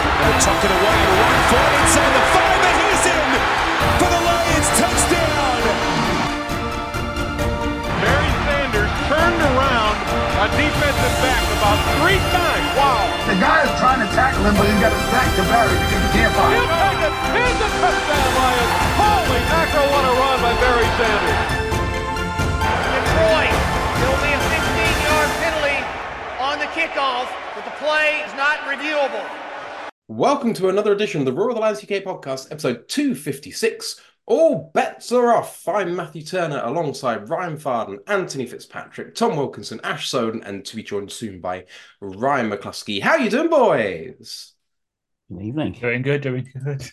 They'll tuck it away and run for it inside the 5, and he's in for the Lions touchdown. Barry Sanders turned around a defensive back about 3 times. Wow. The guy is trying to tackle him, but he's got his back to Barry because he can't find him. He'll take it. Here's a touchdown, Lions. Holy mackerel, what a run by Barry Sanders. Detroit, there will be a 15-yard penalty on the kickoff, but the play is not reviewable. Welcome to another edition of the Roar of the Lions UK podcast, episode 256. All bets are off. I'm Matthew Turner alongside Ryan Farden, Anthony Fitzpatrick, Tom Wilkinson, Ash Soden, and to be joined soon by Ryan McCluskey. How you doing, boys? Good evening. Doing good.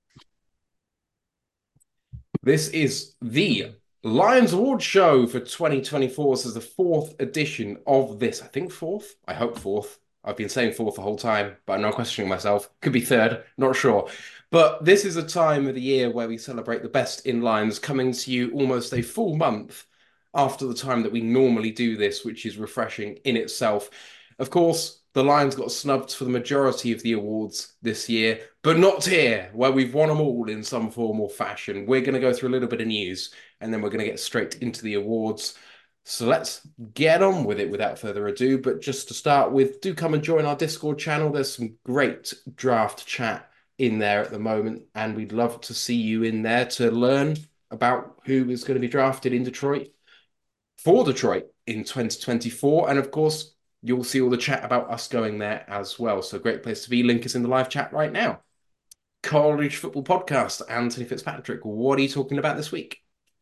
This is the Lions Award Show for 2024. This is the 4th edition of this. I think 4th. I hope 4th. I've been saying 4th the whole time, but I'm not questioning myself. Could be 3rd, not sure. But this is a time of the year where we celebrate the best in Lions, coming to you almost a full month after the time that we normally do this, which is refreshing in itself. Of course, the Lions got snubbed for the majority of the awards this year, but not here, where we've won them all in some form or fashion. We're going to go through a little bit of news, and then we're going to get straight into the awards. So let's get on with it without further ado. But just to start with, do come and join our Discord channel. There's some great draft chat in there at the moment, and we'd love to see you in there to learn about who is going to be drafted in Detroit for Detroit in 2024. And of course, you'll see all the chat about us going there as well. So great place to be. Link is in the live chat right now. College Football Podcast, Anthony Fitzpatrick. What are you talking about this week?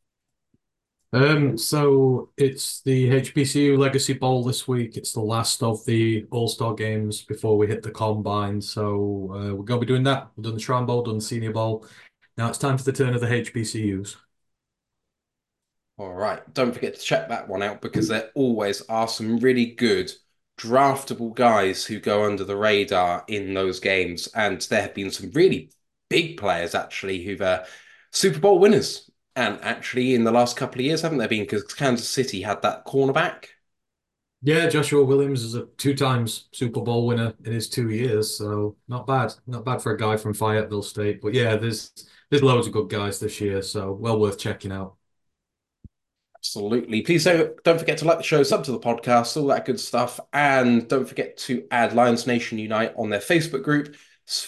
So it's the HBCU Legacy Bowl this week. It's the last of the All-Star games before we hit the Combine. So we're going to be doing that. We've done the Shrine Bowl, done the Senior Bowl. Now it's time for the turn of the HBCUs. All right. Don't forget to check that one out because there always are some really good draftable guys who go under the radar in those games. And there have been some really big players, actually, who've Super Bowl winners. And actually, in the last couple of years, haven't there been? Because Kansas City had that cornerback. Yeah, Joshua Williams is a 2-time Super Bowl winner in his 2 years. So not bad. Not bad for a guy from Fayetteville State. But yeah, there's loads of good guys this year. So well worth checking out. Absolutely. Please don't forget to like the show, sub to the podcast, all that good stuff. And don't forget to add Lions Nation Unite on their Facebook group,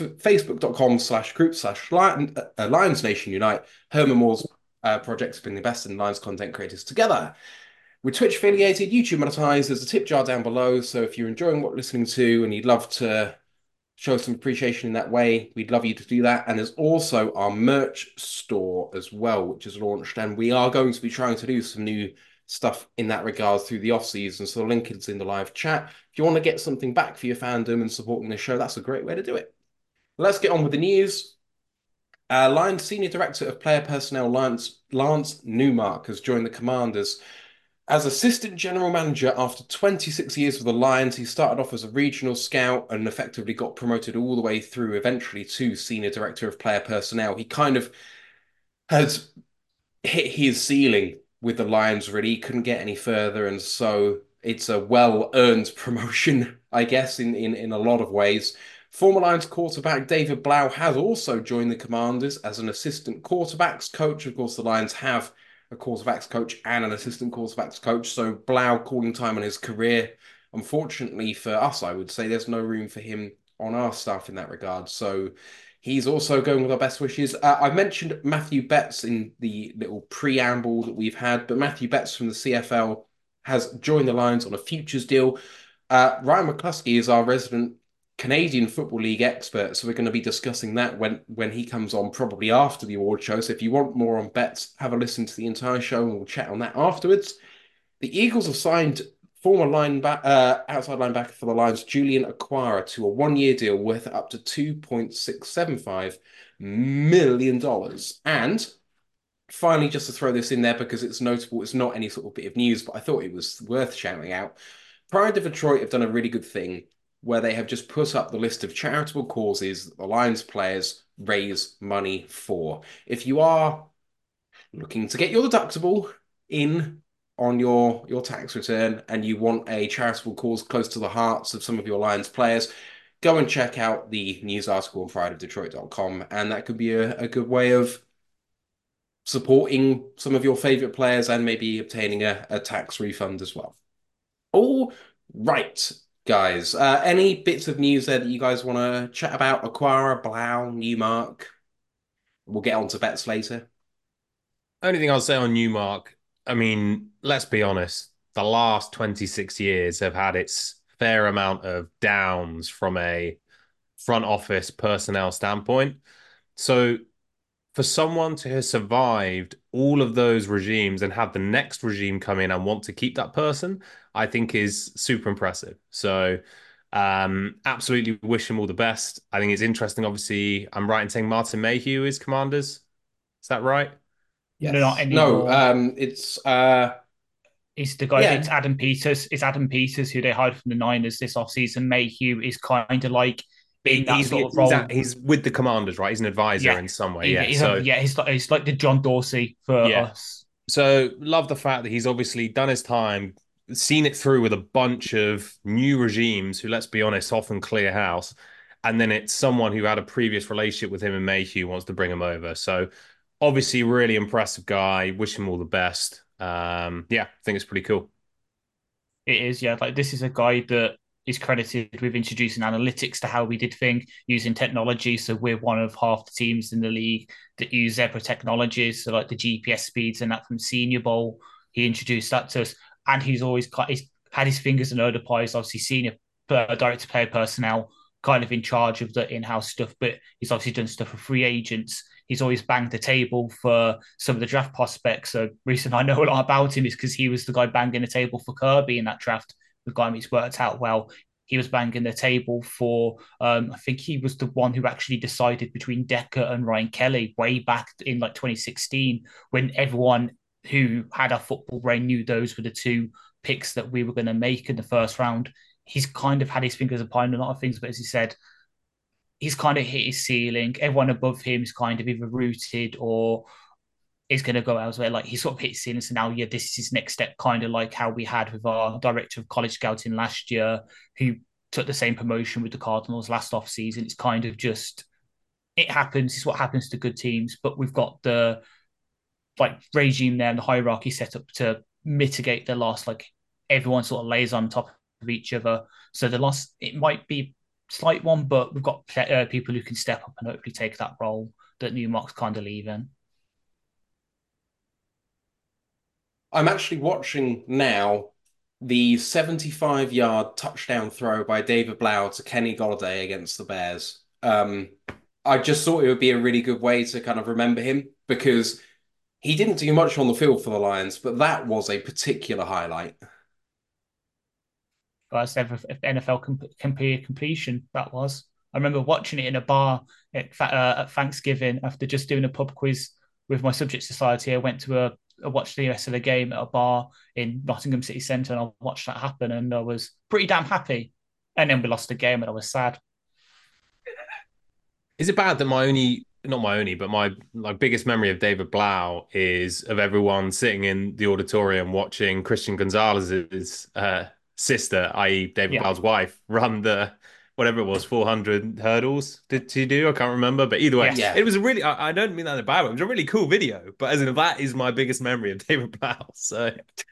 facebook.com/group/Lions Nation Unite. Herman Moore's projects bring the best in Lions content creators together. We're Twitch affiliated, YouTube monetized. There's a tip jar down below. So if you're enjoying what you're listening to and you'd love to show some appreciation in that way, we'd love you to do that. And there's also our merch store as well, which is launched. And we are going to be trying to do some new stuff in that regard through the off-season. So the link is in the live chat. If you want to get something back for your fandom and supporting the show, that's a great way to do it. Let's get on with the news. Lions Senior Director of Player Personnel, Lance Newmark, has joined the Commanders as Assistant General Manager after 26 years with the Lions. He started off as a regional scout and effectively got promoted all the way through, eventually to Senior Director of Player Personnel. He kind of has hit his ceiling with the Lions, really. He couldn't get any further, and so it's a well-earned promotion, I guess, in a lot of ways. Former Lions quarterback David Blau has also joined the Commanders as an assistant quarterbacks coach. Of course, the Lions have a quarterbacks coach and an assistant quarterbacks coach. So Blau calling time on his career. Unfortunately for us, I would say there's no room for him on our staff in that regard. So he's also going with our best wishes. I mentioned Matthew Betts in the little preamble that we've had, but Matthew Betts from the CFL has joined the Lions on a futures deal. Ryan McCluskey is our resident Canadian Football League expert, so we're going to be discussing that when he comes on, probably after the award show. So if you want more on bets, have a listen to the entire show and we'll chat on that afterwards. The Eagles have signed former outside linebacker for the Lions, Julian Okwara, to a 1-year deal worth up to $2.675 million. And finally, just to throw this in there because it's notable, it's not any sort of bit of news, but I thought it was worth shouting out. Pride of Detroit have done a really good thing where they have just put up the list of charitable causes that the Lions players raise money for. If you are looking to get your deductible in on your tax return and you want a charitable cause close to the hearts of some of your Lions players, go and check out the news article on prideofdetroit.com, and that could be a good way of supporting some of your favorite players and maybe obtaining a tax refund as well. All right, guys. Any bits of news there that you guys want to chat about? Aquara, Blau, Newmark. We'll get on to bets later. Only thing I'll say on Newmark, I mean, let's be honest, the last 26 years have had its fair amount of downs from a front office personnel standpoint. So for someone to have survived all of those regimes and have the next regime come in and want to keep that person, I think is super impressive. So absolutely wish him all the best. I think it's interesting. Obviously, I'm right in saying Martin Mayhew is Commanders. Is that right? Yes. No, not anymore. No, it's the guy. Yeah. It's Adam Peters. It's Adam Peters who they hired from the Niners this offseason. Mayhew is kind of like in that sort of role. He's with the Commanders, right? He's an advisor in some way. He's like the John Dorsey for us. So love the fact that he's obviously done his time, seen it through with a bunch of new regimes who, let's be honest, often clear house. And then it's someone who had a previous relationship with him and Mayhew wants to bring him over. So obviously, really impressive guy. Wish him all the best. I think it's pretty cool. It is, yeah. Like this is a guy that is credited with introducing analytics to how we did things using technology. So we're one of half the teams in the league that use Zebra technologies. So like the GPS speeds and that from Senior Bowl, he introduced that to us. And he's had his fingers in other pies, obviously senior director player personnel, kind of in charge of the in-house stuff, but he's obviously done stuff for free agents. He's always banged the table for some of the draft prospects. So reason I know a lot about him is because he was the guy banging the table for Kirby in that draft. The guy who's worked out well. He was banging the table for, I think he was the one who actually decided between Decker and Ryan Kelly way back in like 2016, when everyone who had our football brain knew those were the two picks that we were going to make in the first round. He's kind of had his fingers upon a lot of things, but as he said, he's kind of hit his ceiling. Everyone above him is kind of either rooted or is going to go elsewhere. Like he sort of hit his ceiling, so now, this is his next step, kind of like how we had with our director of college scouting last year, who took the same promotion with the Cardinals last offseason. It's kind of just, it happens. It's what happens to good teams, but we've got the regime there and the hierarchy set up to mitigate the loss. Like everyone sort of lays on top of each other. So the loss, it might be a slight one, but we've got people who can step up and hopefully take that role that Newmark's kind of leaving. I'm actually watching now the 75-yard touchdown throw by David Blau to Kenny Golladay against the Bears. I just thought it would be a really good way to kind of remember him, because he didn't do much on the field for the Lions, but that was a particular highlight. First ever NFL completion, that was. I remember watching it in a bar at Thanksgiving after just doing a pub quiz with my subject society. I went to watch the rest of the game at a bar in Nottingham City Centre, and I watched that happen, and I was pretty damn happy. And then we lost the game, and I was sad. Is it bad that my biggest memory of David Blau is of everyone sitting in the auditorium watching Christian Gonzalez's sister, i.e. David Blau's wife, run the whatever it was, 400 hurdles did he do? I can't remember. But either way, it was a really, I don't mean that in a bad way, it was a really cool video. But as in, that is my biggest memory of David Blau. So,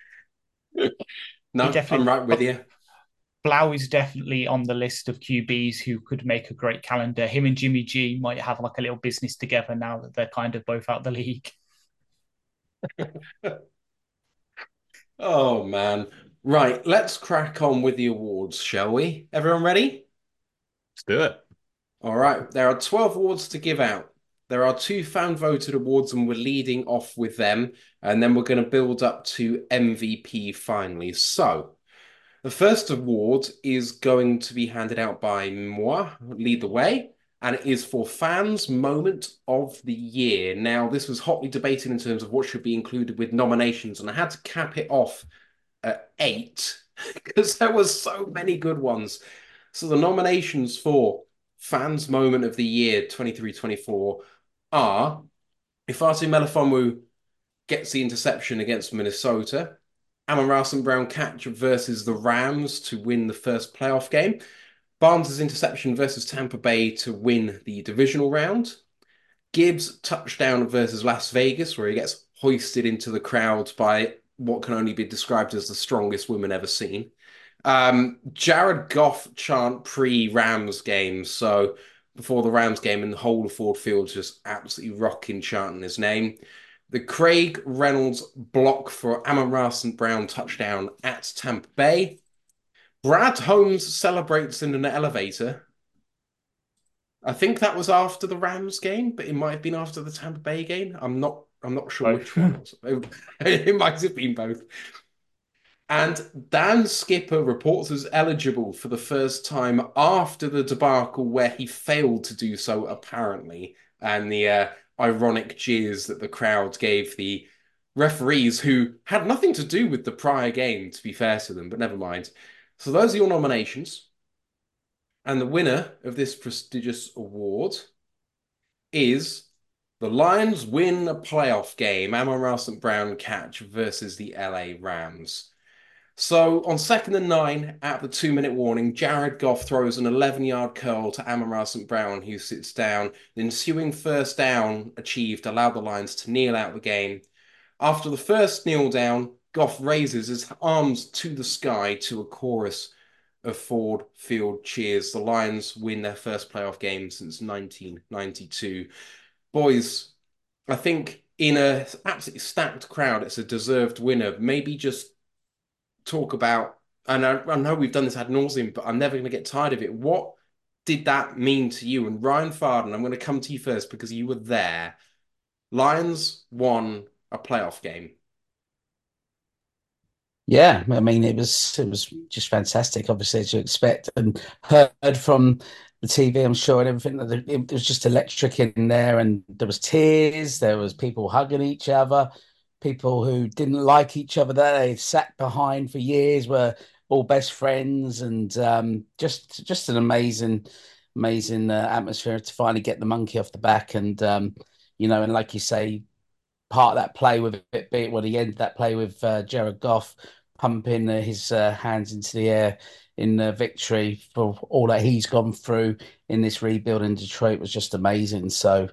no, I'm right with you. Blau is definitely on the list of QBs who could make a great calendar. Him and Jimmy G might have like a little business together now that they're kind of both out of the league. Oh, man. Right, let's crack on with the awards, shall we? Everyone ready? Let's do it. All right, there are 12 awards to give out. There are 2 fan-voted awards, and we're leading off with them. And then we're going to build up to MVP finally. So, the first award is going to be handed out by moi, lead the way, and it is for Fans Moment of the Year. Now, this was hotly debated in terms of what should be included with nominations, and I had to cap it off at 8 because there were so many good ones. So the nominations for Fans Moment of the Year 23-24 are Ifeatu Melifonwu gets the interception against Minnesota, Amon-Ra St. Brown catch versus the Rams to win the first playoff game, Barnes' interception versus Tampa Bay to win the divisional round. Gibbs' touchdown versus Las Vegas, where he gets hoisted into the crowd by what can only be described as the strongest woman ever seen. Jared Goff chant pre-Rams game, so before the Rams game, and the whole of Ford Field just absolutely rocking chanting his name. The Craig Reynolds block for Amon-Ra St. Brown touchdown at Tampa Bay. Brad Holmes celebrates in an elevator. I think that was after the Rams game, but it might have been after the Tampa Bay game. I'm not sure which one. It might have been both. And Dan Skipper reports as eligible for the first time after the debacle where he failed to do so, apparently, and the ironic jeers that the crowd gave the referees who had nothing to do with the prior game, to be fair to them, but never mind. So those are your nominations. And the winner of this prestigious award is the Lions win a playoff game, Amon-Ra St. Brown catch versus the LA Rams. So on 2nd and 9, at the 2-minute warning, Jared Goff throws an 11-yard curl to Amon-Ra St. Brown, who sits down. The ensuing first down achieved allowed the Lions to kneel out the game. After the first kneel down, Goff raises his arms to the sky to a chorus of Ford Field cheers. The Lions win their first playoff game since 1992. Boys, I think in a absolutely stacked crowd, it's a deserved winner. Maybe just talk about, and I know we've done this ad nauseum, but I'm never going to get tired of it. What did that mean to you? And Ryan Farden, I'm going to come to you first because you were there. Lions won a playoff game. Yeah, I mean it was just fantastic, obviously as you expect, and heard from the TV, I'm sure, and everything. It was just electric in there, and there was tears, there was people hugging each other, people who didn't like each other that they sat behind for years were all best friends, and just an amazing atmosphere to finally get the monkey off the back, and and like you say, part of that play with it being when he ended that play with Jared Goff pumping his hands into the air in victory for all that he's gone through in this rebuild in Detroit was just amazing. So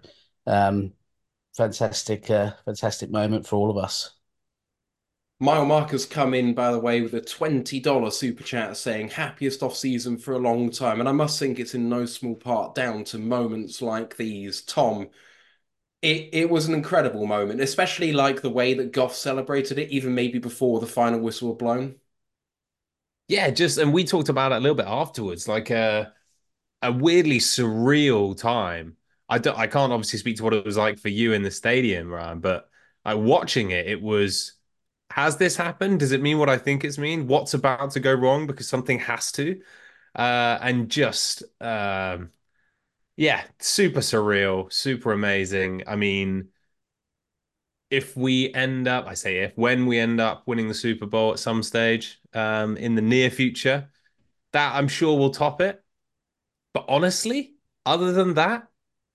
fantastic moment for all of us. Mile Marker's come in, by the way, with a $20 super chat saying happiest off season for a long time. And I must think it's in no small part down to moments like these. Tom, it was an incredible moment, especially like the way that Goff celebrated it, even maybe before the final whistle was blown. Yeah, and we talked about it a little bit afterwards, like a weirdly surreal time. I can't obviously speak to what it was like for you in the stadium, Ryan, but watching it, it was, has this happened? Does it mean what I think it's mean? What's about to go wrong? Because something has to. And just yeah, super surreal, super amazing. I mean, if we end up, I say when we end up winning the Super Bowl at some stage in the near future, that I'm sure will top it. But honestly, other than that,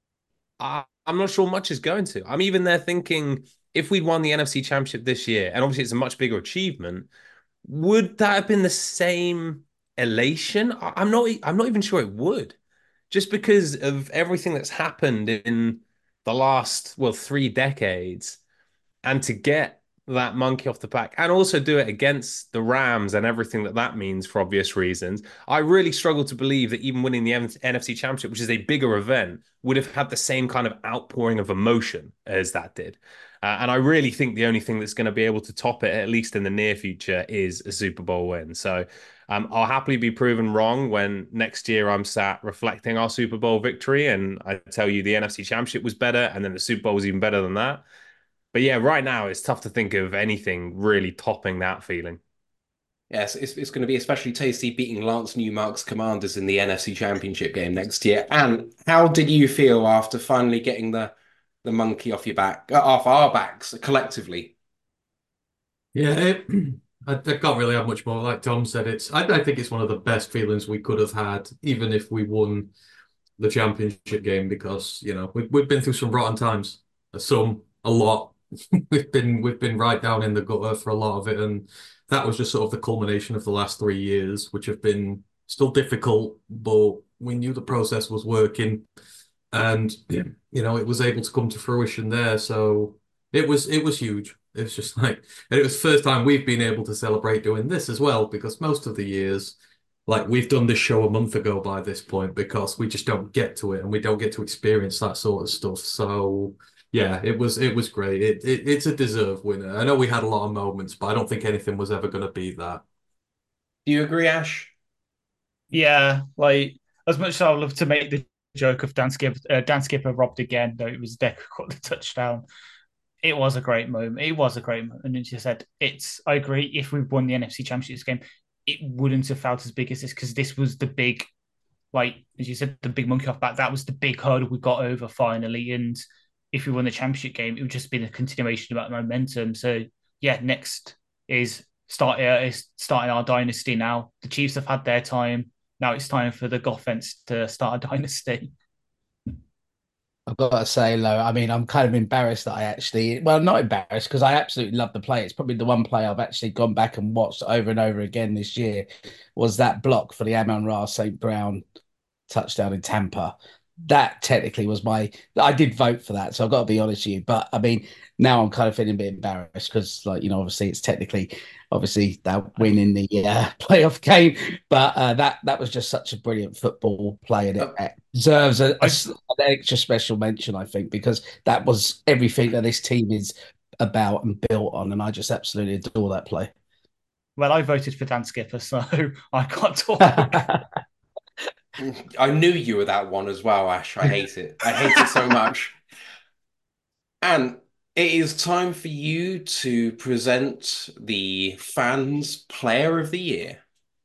I'm not sure much is going to. I'm even there thinking if we'd won the NFC Championship this year, and obviously it's a much bigger achievement, would that have been the same elation? I'm not even sure it would. Just because of everything that's happened in the last, 3 decades, and to get that monkey off the back and also do it against the Rams and everything that means for obvious reasons, I really struggle to believe that even winning the NFC Championship, which is a bigger event, would have had the same kind of outpouring of emotion as that did. And I really think the only thing that's going to be able to top it, at least in the near future, is a Super Bowl win. So I'll happily be proven wrong when next year I'm sat reflecting our Super Bowl victory and I tell you the NFC Championship was better and then the Super Bowl was even better than that. But yeah, right now it's tough to think of anything really topping that feeling. Yes, it's going to be especially tasty beating Lance Newmark's Commanders in the NFC Championship game next year. And how did you feel after finally getting the monkey off our backs collectively? Yeah, I can't really have much more. Like Tom said, I think it's one of the best feelings we could have had, even if we won the championship game, because we've been through some rotten times, a lot. We've been right down in the gutter for a lot of it, and that was just sort of the culmination of the last 3 years, which have been still difficult, but we knew the process was working, and it was able to come to fruition there. So it was huge. It was just like, and it was the first time we've been able to celebrate doing this as well, because most of the years, like we've done this show a month ago by this point, because we just don't get to it and we don't get to experience that sort of stuff. So yeah, it was great. It's a deserved winner. I know we had a lot of moments, but I don't think anything was ever going to beat that. Do you agree, Ash? Yeah, like as much as I would love to make the joke of Dan Skipper robbed again, though it was Decker caught the touchdown. It was a great moment. It was a great moment. And as you said, I agree, if we won the NFC Championships game, it wouldn't have felt as big as this, because this was the big, like, as you said, the big monkey off back. That was the big hurdle we got over finally. And if we won the championship game, it would just be the continuation of that momentum. So yeah, next is starting our dynasty now. The Chiefs have had their time. Now it's time for the Goffens to start a dynasty. I've got to say, Lo, I mean, I'm kind of embarrassed that I actually, well, not embarrassed because I absolutely love the play. It's probably the one play I've actually gone back and watched over and over again this year was that block for the Amon-Ra St. Brown touchdown in Tampa. That technically was I did vote for that, so I've got to be honest with you. But I mean, now I'm kind of feeling a bit embarrassed because, like, obviously it's technically, obviously that win in the playoff game, but that was just such a brilliant football play, and it deserves an extra special mention, I think, because that was everything that this team is about and built on, and I just absolutely adore that play. Well, I voted for Dan Skipper, so I can't talk. I knew you were that one as well, Ash. I hate it. I hate it so much. And it is time for you to present the fans' player of the year.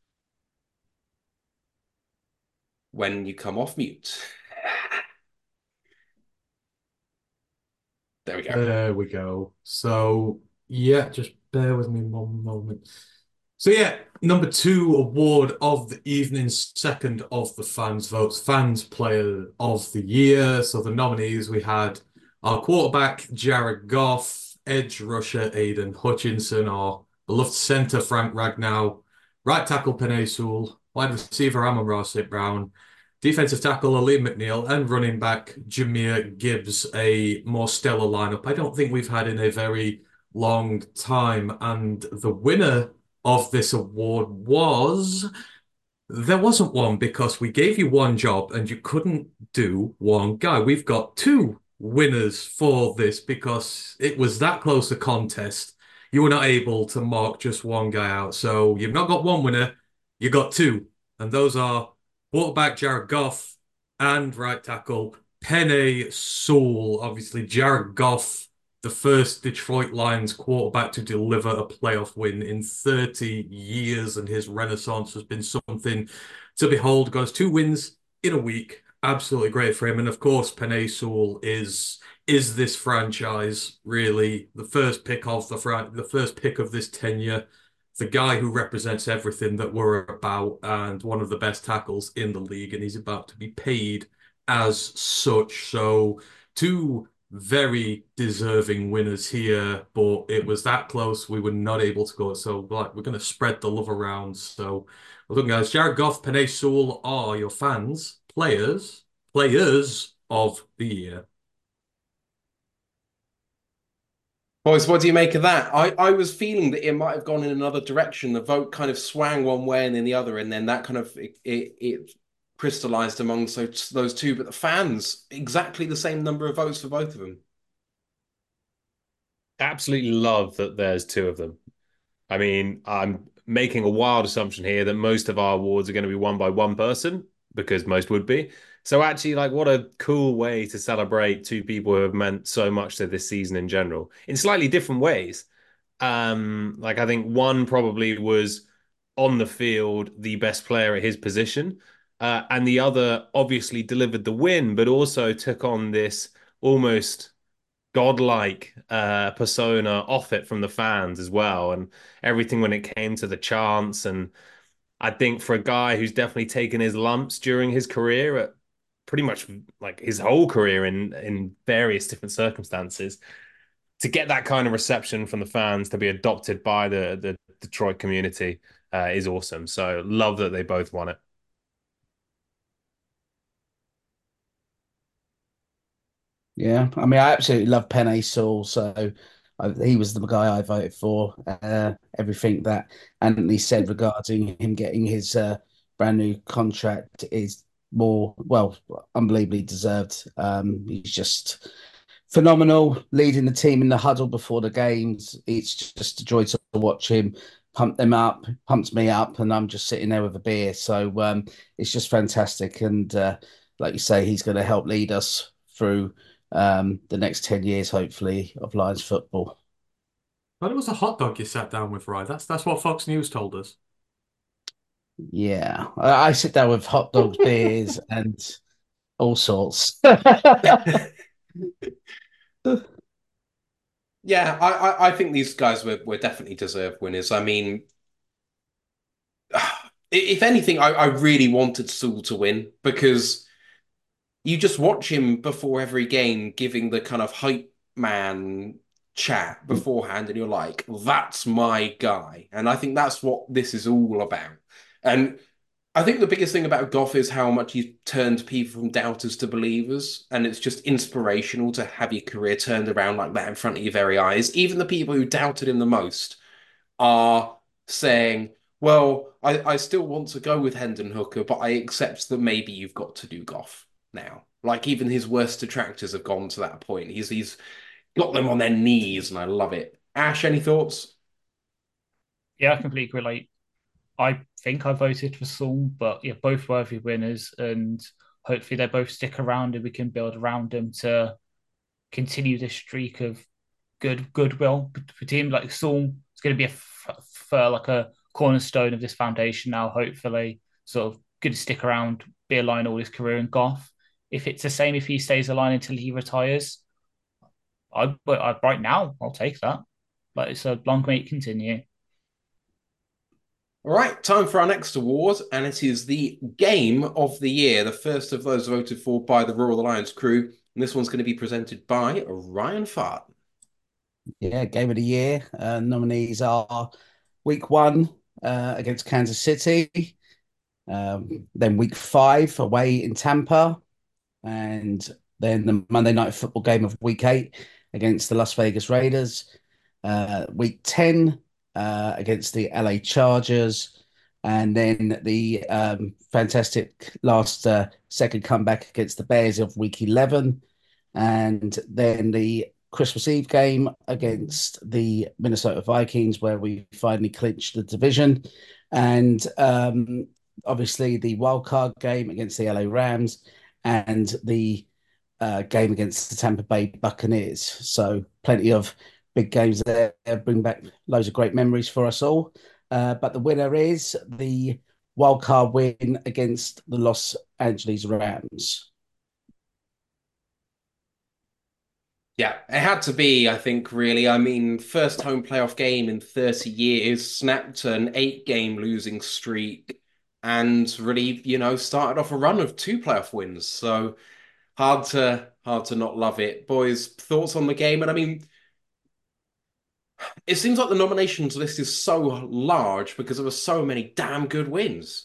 When you come off mute. There we go. There we go. So yeah, just bear with me one moment. So yeah, number 2 award of the evening, second of the fans' votes, fans player of the year. So the nominees, we had our quarterback, Jared Goff, edge rusher, Aiden Hutchinson, our beloved center, Frank Ragnow, right tackle, Penei Sewell, wide receiver, Amon-Ra St. Brown, defensive tackle, Alim McNeil, and running back, Jahmyr Gibbs, a more stellar lineup I don't think we've had in a very long time. And the winner of this award there wasn't one, because we gave you one job and you couldn't do one guy. We've got 2 winners for this because it was that close a contest. You were not able to mark just one guy out. So you've not got one winner, you got 2. And those are quarterback Jared Goff and right tackle Penei Sewell. Obviously, Jared Goff, the first Detroit Lions quarterback to deliver a playoff win in 30 years, and his renaissance has been something to behold. Got us 2 wins in a week. Absolutely great for him. And of course, Penei Sewell is this franchise really the first pick of the first pick of this tenure, the guy who represents everything that we're about, and one of the best tackles in the league, and he's about to be paid as such. So 2 very deserving winners here, but it was that close. We were not able to go. So like, we're going to spread the love around. So well done, guys. Jared Goff, Penei Sewell are your fans, players of the year. Boys, what do you make of that? I was feeling that it might have gone in another direction. The vote kind of swang one way and then the other, and then that kind of it crystallized amongst those 2. But the fans, exactly the same number of votes for both of them. Absolutely love that there's 2 of them. I mean, I'm making a wild assumption here that most of our awards are going to be won by one person, because most would be. So actually, like, what a cool way to celebrate 2 people who have meant so much to this season in general, in slightly different ways. Like, I think one probably was on the field the best player at his position, and the other obviously delivered the win, but also took on this almost godlike persona off it from the fans as well, and everything when it came to the chants. And I think for a guy who's definitely taken his lumps during his career, at pretty much like his whole career in various different circumstances, to get that kind of reception from the fans, to be adopted by the Detroit community, is awesome. So love that they both won it. Yeah, I mean, I absolutely love Penny Sewell, so he was the guy I voted for. Everything that Anthony said regarding him getting his brand new contract is more, well, unbelievably deserved. He's just phenomenal, leading the team in the huddle before the games. It's just a joy to watch him pump them up, pumps me up, and I'm just sitting there with a beer. So it's just fantastic. And like you say, he's going to help lead us through the next 10 years, hopefully, of Lions football. But it was a hot dog you sat down with, right? That's what Fox News told us. Yeah, I sit down with hot dogs, beers, and all sorts. Yeah, I think these guys were definitely deserved winners. I mean, if anything, I really wanted Sewell to win because you just watch him before every game giving the kind of hype man chat beforehand, and you're like, that's my guy. And I think that's what this is all about. And I think the biggest thing about Goff is how much he's turned people from doubters to believers. And it's just inspirational to have your career turned around like that in front of your very eyes. Even the people who doubted him the most are saying, well, I still want to go with Hendon Hooker, but I accept that maybe you've got to do Goff now. Like even his worst detractors have gone to that point. He's got them on their knees, and I love it. Ash, any thoughts? Yeah, I completely relate. I think I voted for Saul, but yeah, both worthy winners, and hopefully they both stick around and we can build around them to continue this streak of goodwill for team like Saul. It's going to be for like a cornerstone of this foundation now. Hopefully, sort of good to stick around, be a line all his career in Goff. If it's the same, if he stays a line until he retires, I right now I'll take that. But it's a long may it continue. All right, time for our next award, and it is the Game of the Year, the first of those voted for by the Roar of the Lions crew. And this one's going to be presented by Ryan Fart. Yeah, Game of the Year. Nominees are week one against Kansas City, then week five away in Tampa, and then the Monday Night Football game of week eight against the Las Vegas Raiders, week 10 against the LA Chargers, and then the fantastic last second comeback against the Bears of week 11, and then the Christmas Eve game against the Minnesota Vikings, where we finally clinched the division, and obviously the wild card game against the LA Rams, and the game against the Tampa Bay Buccaneers. So plenty of big games there, bring back loads of great memories for us all. But the winner is the wildcard win against the Los Angeles Rams. Yeah, it had to be, I think, really. I mean, first home playoff game in 30 years, snapped an 8-game losing streak, and really, started off a run of 2 playoff wins. So hard to not love it. Boys, thoughts on the game? And I mean, it seems like the nominations list is so large because there were so many damn good wins.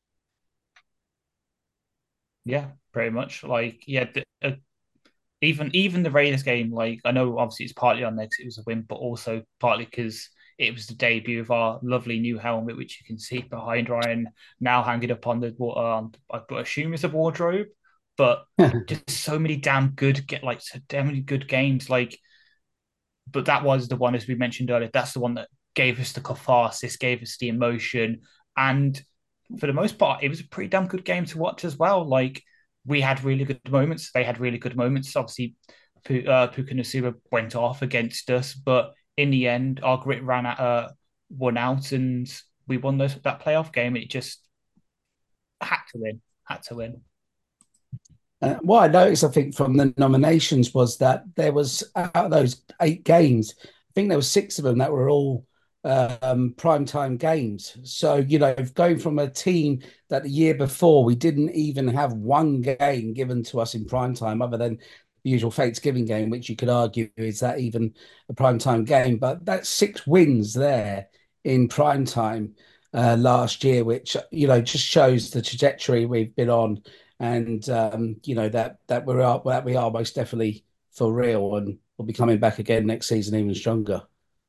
Yeah, pretty much. Like, yeah, even the Raiders game, like I know obviously it's partly on there because it was a win, but also partly because it was the debut of our lovely new helmet, which you can see behind Ryan now hanging up on the I assume it's a wardrobe, but just so many damn good so damn many good games. Like, but that was the one, as we mentioned earlier, that's the one that gave us the catharsis, gave us the emotion, and for the most part, it was a pretty damn good game to watch as well. Like we had really good moments. They had really good moments. Obviously, Puka Nacua went off against us, but in the end, our grit won out, and we won that playoff game. It just had to win. Had to win. What I noticed, I think, from the nominations was that there was out of those 8 games, I think there were 6 of them that were all prime time games. So, going from a team that the year before we didn't even have one game given to us in prime time other than the usual Thanksgiving game, which you could argue is that even a prime time game. But that's 6 wins there in prime time last year, which, just shows the trajectory we've been on and that we are most definitely for real, and we'll be coming back again next season even stronger.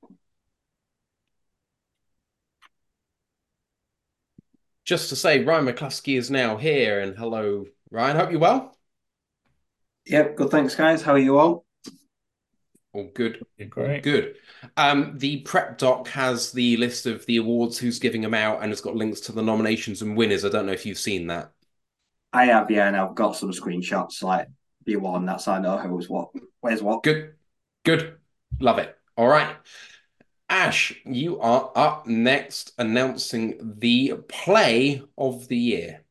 Just to say, Ryan McCluskey is now here, and hello, Ryan. Hope you're well. Yep, good. Thanks, guys. How are you all? All good. Great. Good. The prep doc has the list of the awards, who's giving them out, and it's got links to the nominations and winners. I don't know if you've seen that. I have, yeah, and I've got some screenshots like the one. That's I know who's what, where's what. Good. Love it. All right. Ash, you are up next announcing the play of the year.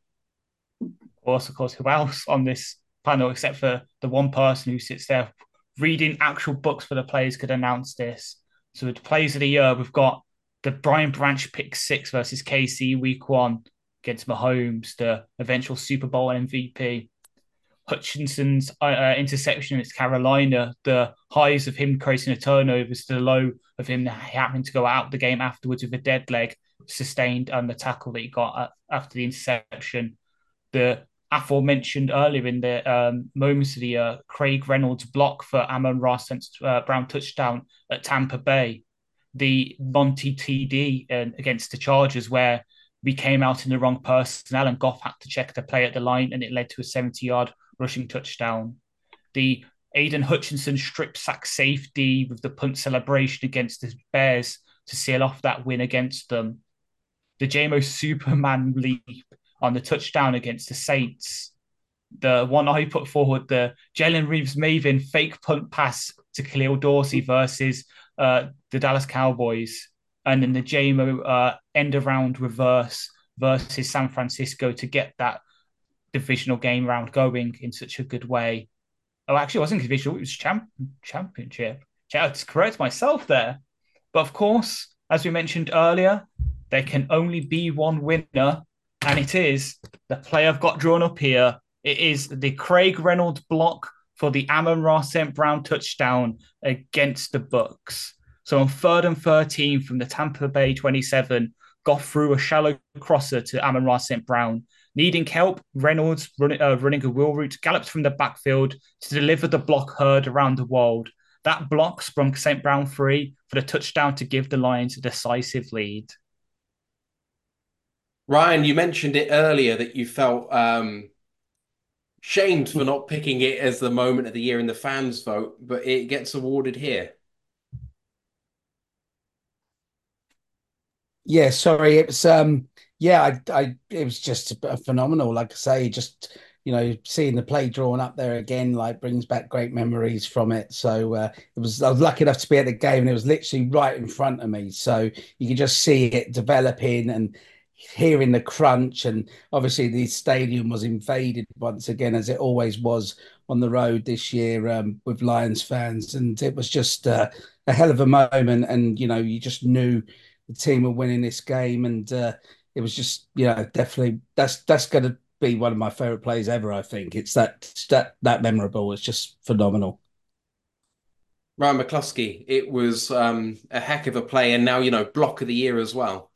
Of course, who else on this panel except for the one person who sits there reading actual books for the players could announce this. So the plays of the year, we've got the Brian Branch pick 6 versus KC week 1 against Mahomes, the eventual Super Bowl MVP. Hutchinson's interception against Carolina, the highs of him creating a turnover to the low of him having to go out the game afterwards with a dead leg sustained and the tackle that he got after the interception. The aforementioned earlier in the moments of the Craig Reynolds block for Amon-Ra St. Brown touchdown at Tampa Bay. The Monty TD against the Chargers where we came out in the wrong personnel and Goff had to check the play at the line and it led to a 70-yard rushing touchdown. The Aiden Hutchinson strip sack safety with the punt celebration against the Bears to seal off that win against them. The JMO Superman leap on the touchdown against the Saints. The one I put forward, the Jalen Reeves-Maven fake punt pass to Khalil Dorsey versus the Dallas Cowboys. And then the JMO end-around reverse versus San Francisco to get that divisional game round going in such a good way. Oh, actually, it wasn't divisional, it was championship. I had to correct myself there. But of course, as we mentioned earlier, there can only be one winner, and it is the play I've got drawn up here. It is the Craig Reynolds block for the Amon-Ra St. Brown touchdown against the Bucs. So on 3rd and 13 from the Tampa Bay 27, Goff threw a shallow crosser to Amon-Ra St. Brown. Needing help, Reynolds, running a wheel route, galloped from the backfield to deliver the block heard around the world. That block sprung St. Brown free for the touchdown to give the Lions a decisive lead. Ryan, you mentioned it earlier that you felt shamed for not picking it as the moment of the year in the fans' vote, but it gets awarded here. Yeah, sorry. It was it was just phenomenal. Like I say, just seeing the play drawn up there again, like brings back great memories from it. So I was lucky enough to be at the game, and it was literally right in front of me. So you could just see it developing and hearing the crunch. And obviously, the stadium was invaded once again, as it always was on the road this year with Lions fans, and it was just a hell of a moment. And you just knew the team were winning this game, and it was just definitely that's going to be one of my favorite plays ever. I think it's that memorable. It's just phenomenal. Ryan McCluskey, it was a heck of a play, and now block of the year as well.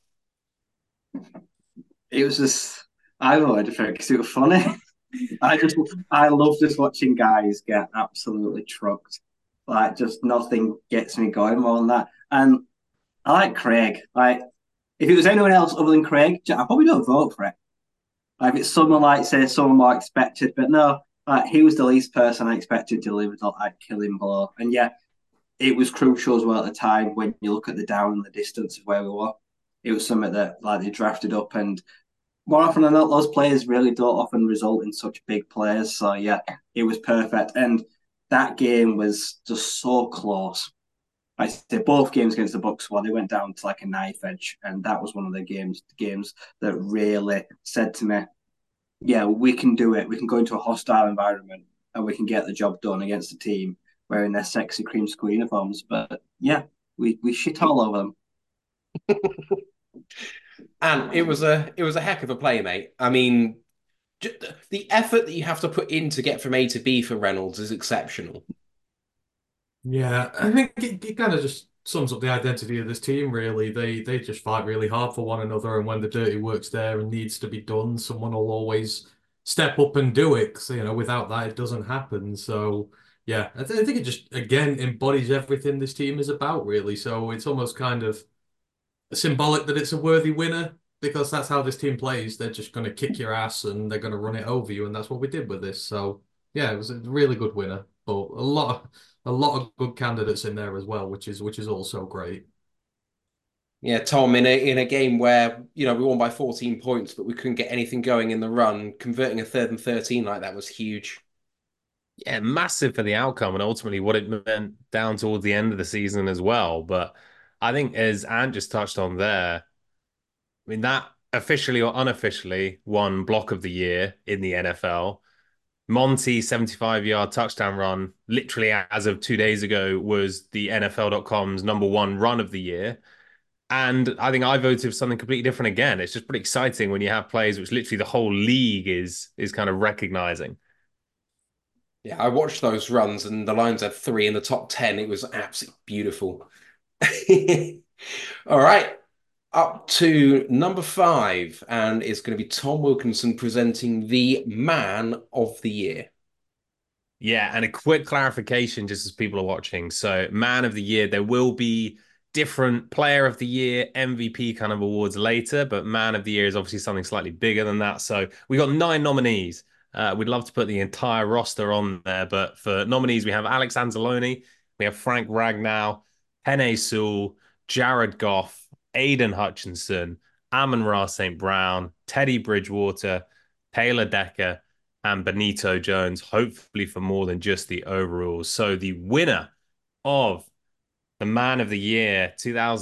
It was just I wanted to because it was funny. I love just watching guys get absolutely trucked. Like just nothing gets me going more than that. And I like Craig. Like, if it was anyone else other than Craig, I probably don't vote for it. Like, if it's someone like, say, someone more expected, but no, like, he was the least person I expected to deliver the killing blow. And yeah, it was crucial as well at the time when you look at the down and the distance of where we were. It was something that they drafted up, and more often than not, those players really don't often result in such big players. So yeah, it was perfect, and that game was just so close. I said both games against the Bucs, they went down to like a knife edge, and that was one of the games that really said to me, yeah, we can do it. We can go into a hostile environment and we can get the job done against a team wearing their sexy cream school uniforms. But yeah, we shit all over them. And it was a heck of a play, mate. I mean, the effort that you have to put in to get from A to B for Reynolds is exceptional. Yeah, I think it kind of just sums up the identity of this team, really. They just fight really hard for one another, and when the dirty work's there and needs to be done, someone will always step up and do it. 'Cause, without that, it doesn't happen. So yeah, I think it just again embodies everything this team is about, really. So it's almost kind of symbolic that it's a worthy winner because that's how this team plays. They're just going to kick your ass and they're going to run it over you, and that's what we did with this. So yeah, it was a really good winner, but a lot of good candidates in there as well, which is also great. Yeah, Tom, in a game where, we won by 14 points, but we couldn't get anything going in the run, converting a 3rd and 13 like that was huge. Yeah, massive for the outcome and ultimately what it meant down towards the end of the season as well. But I think, as Ant just touched on there, I mean, that officially or unofficially won block of the year in the NFL. Monty's 75-yard touchdown run, literally as of 2 days ago, was the NFL.com's #1 run of the year. And I think I voted for something completely different again. It's just pretty exciting when you have plays which literally the whole league is kind of recognizing. Yeah, I watched those runs and the Lions had 3 in the top 10. It was absolutely beautiful. All right, up to number 5, and it's going to be Tom Wilkinson presenting the Man of the Year. Yeah, and a quick clarification just as people are watching. So, Man of the Year, there will be different Player of the Year, MVP kind of awards later, but Man of the Year is obviously something slightly bigger than that. So, we got 9 nominees. We'd love to put the entire roster on there, but for nominees, we have Alex Anzalone, we have Frank Ragnow, Penei Sewell, Jared Goff, Aiden Hutchinson, Amon-Ra St. Brown, Teddy Bridgewater, Taylor Decker, and Benito Jones, hopefully for more than just the overalls. So the winner of the Man of the Year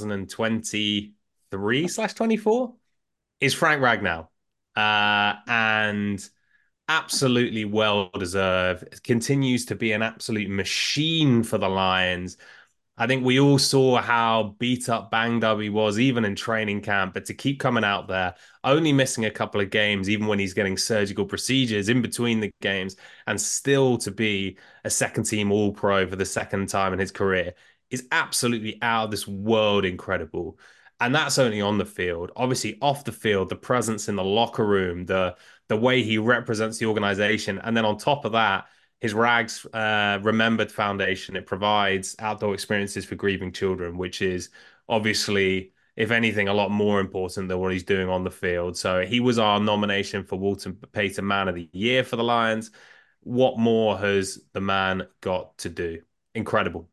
2023/24 is Frank Ragnow. And absolutely well deserved. Continues to be an absolute machine for the Lions. I think we all saw how beat up, banged up he was, even in training camp. But to keep coming out there, only missing a couple of games, even when he's getting surgical procedures in between the games, and still to be a second team All Pro for the second time in his career is absolutely out of this world incredible. And that's only on the field. Obviously, off the field, the presence in the locker room, the way he represents the organization, and then on top of that, his Rags Remembered Foundation. It provides outdoor experiences for grieving children, which is obviously, if anything, a lot more important than what he's doing on the field. So he was our nomination for Walter Payton Man of the Year for the Lions. What more has the man got to do? Incredible.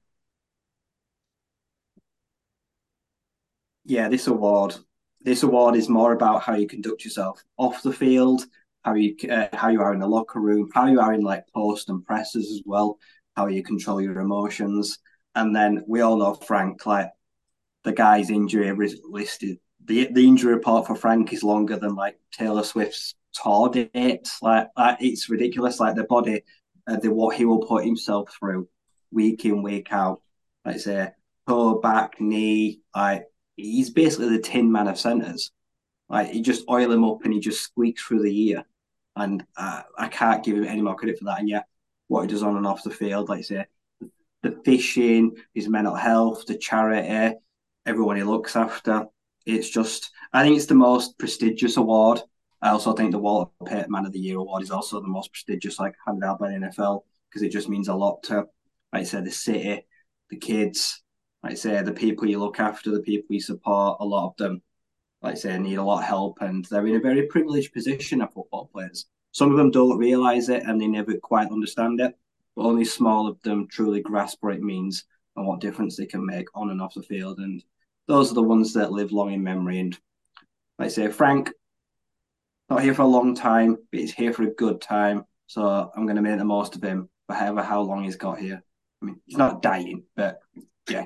Yeah, this award is more about how you conduct yourself off the field, how you are in the locker room, how you are in like post and presses as well, how you control your emotions. And then we all know Frank, like the guy's injury listed. The injury report for Frank is longer than like Taylor Swift's tour dates. Like it's ridiculous. Like the body, what he will put himself through week in, week out. Like I say, toe, back, knee. Like he's basically the Tin Man of centers. Like you just oil him up and he just squeaks through the year. And I can't give him any more credit for that. And yeah, what he does on and off the field, like I say, the fishing, his mental health, the charity, everyone he looks after. It's just, I think it's the most prestigious award. I also think the Walter Payton Man of the Year award is also the most prestigious, like handed out by the NFL, because it just means a lot to, like I said, the city, the kids, like I say, the people you look after, the people you support. A lot of them, like I say, need a lot of help, and they're in a very privileged position of football players. Some of them don't realise it and they never quite understand it, but only small of them truly grasp what it means and what difference they can make on and off the field. And those are the ones that live long in memory. And like I say, Frank, not here for a long time, but he's here for a good time. So I'm going to make the most of him for how long he's got here. I mean, he's not dying, but yeah,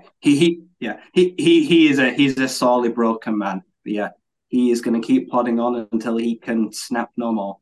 he's a sorely broken man. But yeah, he is going to keep plodding on until he can snap no more.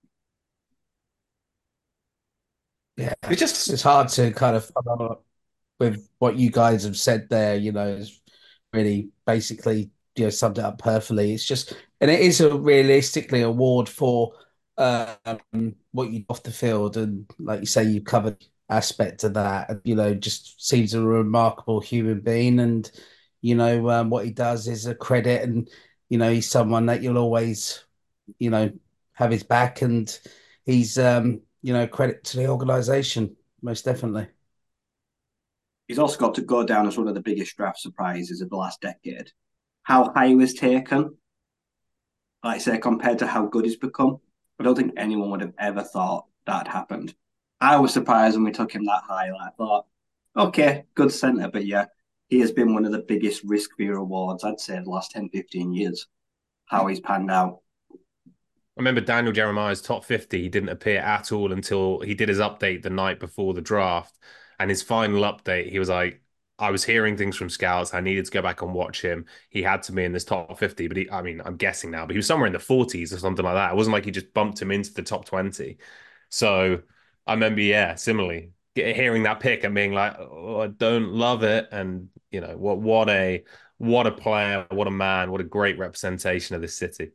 Yeah, it's hard to kind of follow up with what you guys have said there. It's really basically summed it up perfectly. It's just, and it is a realistically award for what you do off the field, and like you say, you covered aspect of that. Just seems a remarkable human being, and what he does is a credit, and he's someone that you'll always have his back, and he's credit to the organisation, most definitely. He's also got to go down as one of the biggest draft surprises of the last decade. How high he was taken, like I say, compared to how good he's become, I don't think anyone would have ever thought that happened. I was surprised when we took him that high. Like, I thought, okay, good centre, but yeah, he has been one of the biggest risk for your awards, I'd say, the last 10, 15 years, how he's panned out. I remember Daniel Jeremiah's top 50. He didn't appear at all until he did his update the night before the draft. And his final update, he was like, I was hearing things from scouts. I needed to go back and watch him. He had to be in this top 50, but I'm guessing now, but he was somewhere in the 40s or something like that. It wasn't like he just bumped him into the top 20. So I remember, yeah, similarly, hearing that pick and being like, oh, I don't love it. And, what a player, what a man, what a great representation of this city.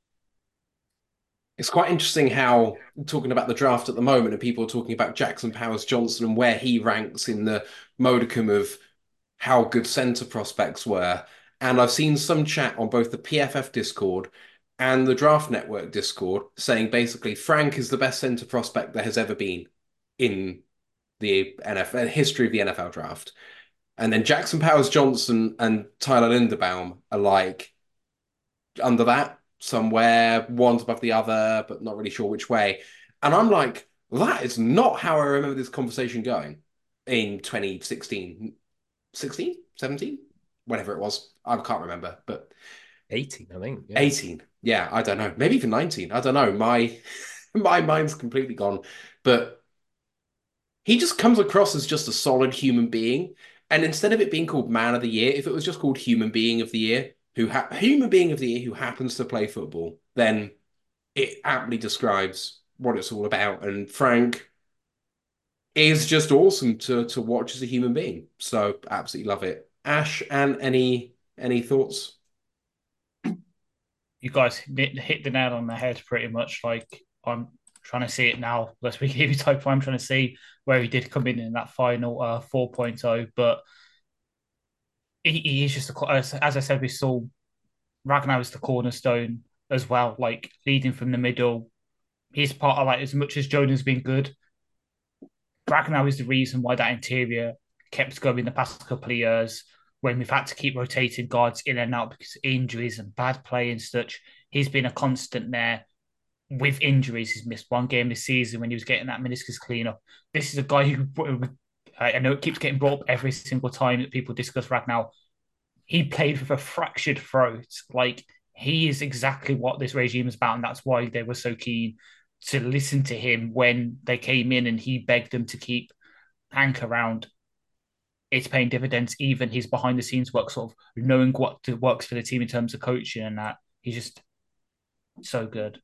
It's quite interesting how, talking about the draft at the moment, and people are talking about Jackson Powers Johnson and where he ranks in the modicum of how good centre prospects were. And I've seen some chat on both the PFF Discord and the Draft Network Discord saying basically Frank is the best centre prospect there has ever been in the NFL history of the NFL draft. And then Jackson Powers Johnson and Tyler Linderbaum are like under that, somewhere, one's above the other, but not really sure which way. And I'm like, that is not how I remember this conversation going in 2016, 16, 17, whatever it was. I can't remember, but 18, I think. Yeah. 18. Yeah, I don't know. Maybe even 19. I don't know. My mind's completely gone. But he just comes across as just a solid human being. And instead of it being called Man of the Year, if it was just called Human Being of the Year, human being of the year who happens to play football, then it aptly describes what it's all about. And Frank is just awesome to watch as a human being. So absolutely love it. Ash, and any thoughts? You guys hit the nail on the head pretty much. Like, I'm trying to see it now. Let's be give you type. I'm trying to see where he did come in that final 4.0, but he is just as I said, we saw Ragnar is the cornerstone as well, like leading from the middle. He's part of, like, as much as Jonah's been good, Ragnar is the reason why that interior kept going the past couple of years when we've had to keep rotating guards in and out because of injuries and bad play and such. He's been a constant there. With injuries, he's missed one game this season when he was getting that meniscus cleanup. This is a guy who, I know it keeps getting brought up every single time that people discuss Ragnar. He played with a fractured throat. Like, he is exactly what this regime is about, and that's why they were so keen to listen to him when they came in and he begged them to keep Hank around. It's paying dividends. Even his behind the scenes work, sort of knowing what works for the team in terms of coaching and that. He's just so good.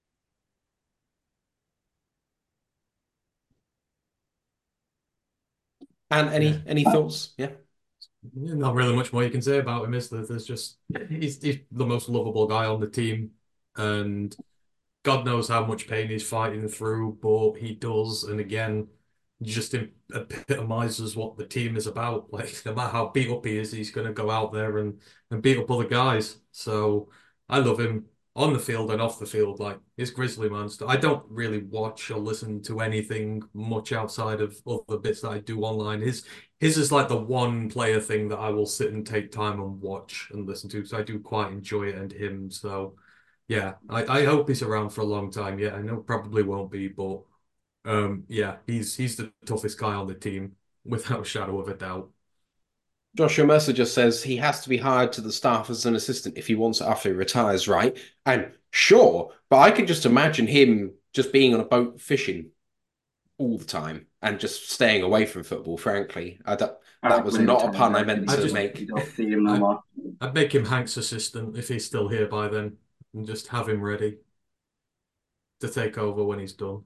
And any thoughts? Yeah. Not really much more you can say about him, is there? There's just he's the most lovable guy on the team, and God knows how much pain he's fighting through, but he does, and again, just epitomizes what the team is about. Like, no matter how beat up he is, he's going to go out there and beat up other guys. So I love him on the field and off the field. Like, his Grizzly man stuff. I don't really watch or listen to anything much outside of other bits that I do online. His is like the one player thing that I will sit and take time and watch and listen to, because I do quite enjoy it and him. So yeah, I hope he's around for a long time. Yeah, I know probably won't be, but yeah, he's the toughest guy on the team without a shadow of a doubt. Joshua Mercer just says he has to be hired to the staff as an assistant if he wants it after he retires, right? And sure, but I could just imagine him just being on a boat fishing all the time and just staying away from football, frankly. That was not a pun I meant to make. I'd make him Hank's assistant if he's still here by then, and just have him ready to take over when he's done.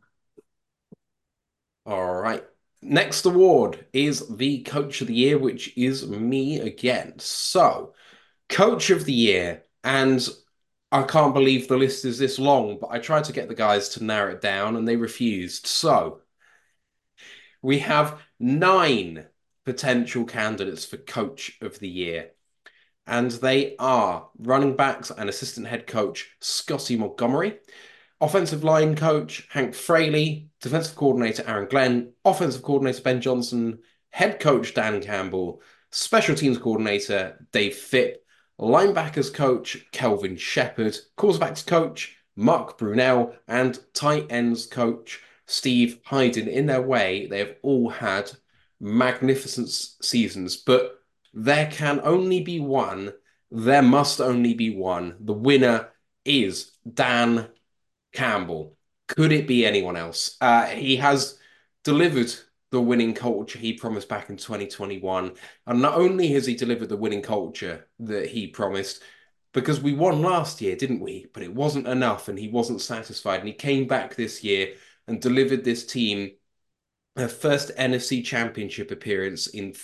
All right. Next award is the Coach of the Year, which is me again. So, Coach of the Year, and I can't believe the list is this long, but I tried to get the guys to narrow it down and they refused. So, we have 9 potential candidates for Coach of the Year, and they are running backs and assistant head coach Scotty Montgomery, Offensive line coach Hank Fraley, defensive coordinator Aaron Glenn, offensive coordinator Ben Johnson, head coach Dan Campbell, special teams coordinator Dave Phipp, linebackers coach Kelvin Shepherd, quarterbacks coach Mark Brunell, and tight ends coach Steve Hayden. In their way, they have all had magnificent seasons, but there can only be one. There must only be one. The winner is Dan Campbell. Could it be anyone else? He has delivered the winning culture he promised back in 2021. And not only has he delivered the winning culture that he promised, because we won last year, didn't we? But it wasn't enough and he wasn't satisfied. And he came back this year and delivered this team their first NFC Championship appearance in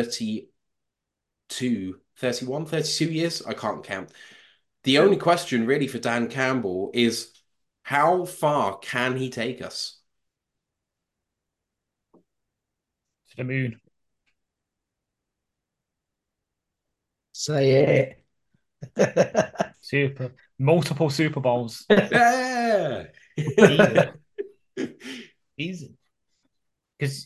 32 years. I can't count. The only question really for Dan Campbell is how far can he take us? To the moon. Say it. Super. Multiple Super Bowls. Yeah. Easy. Because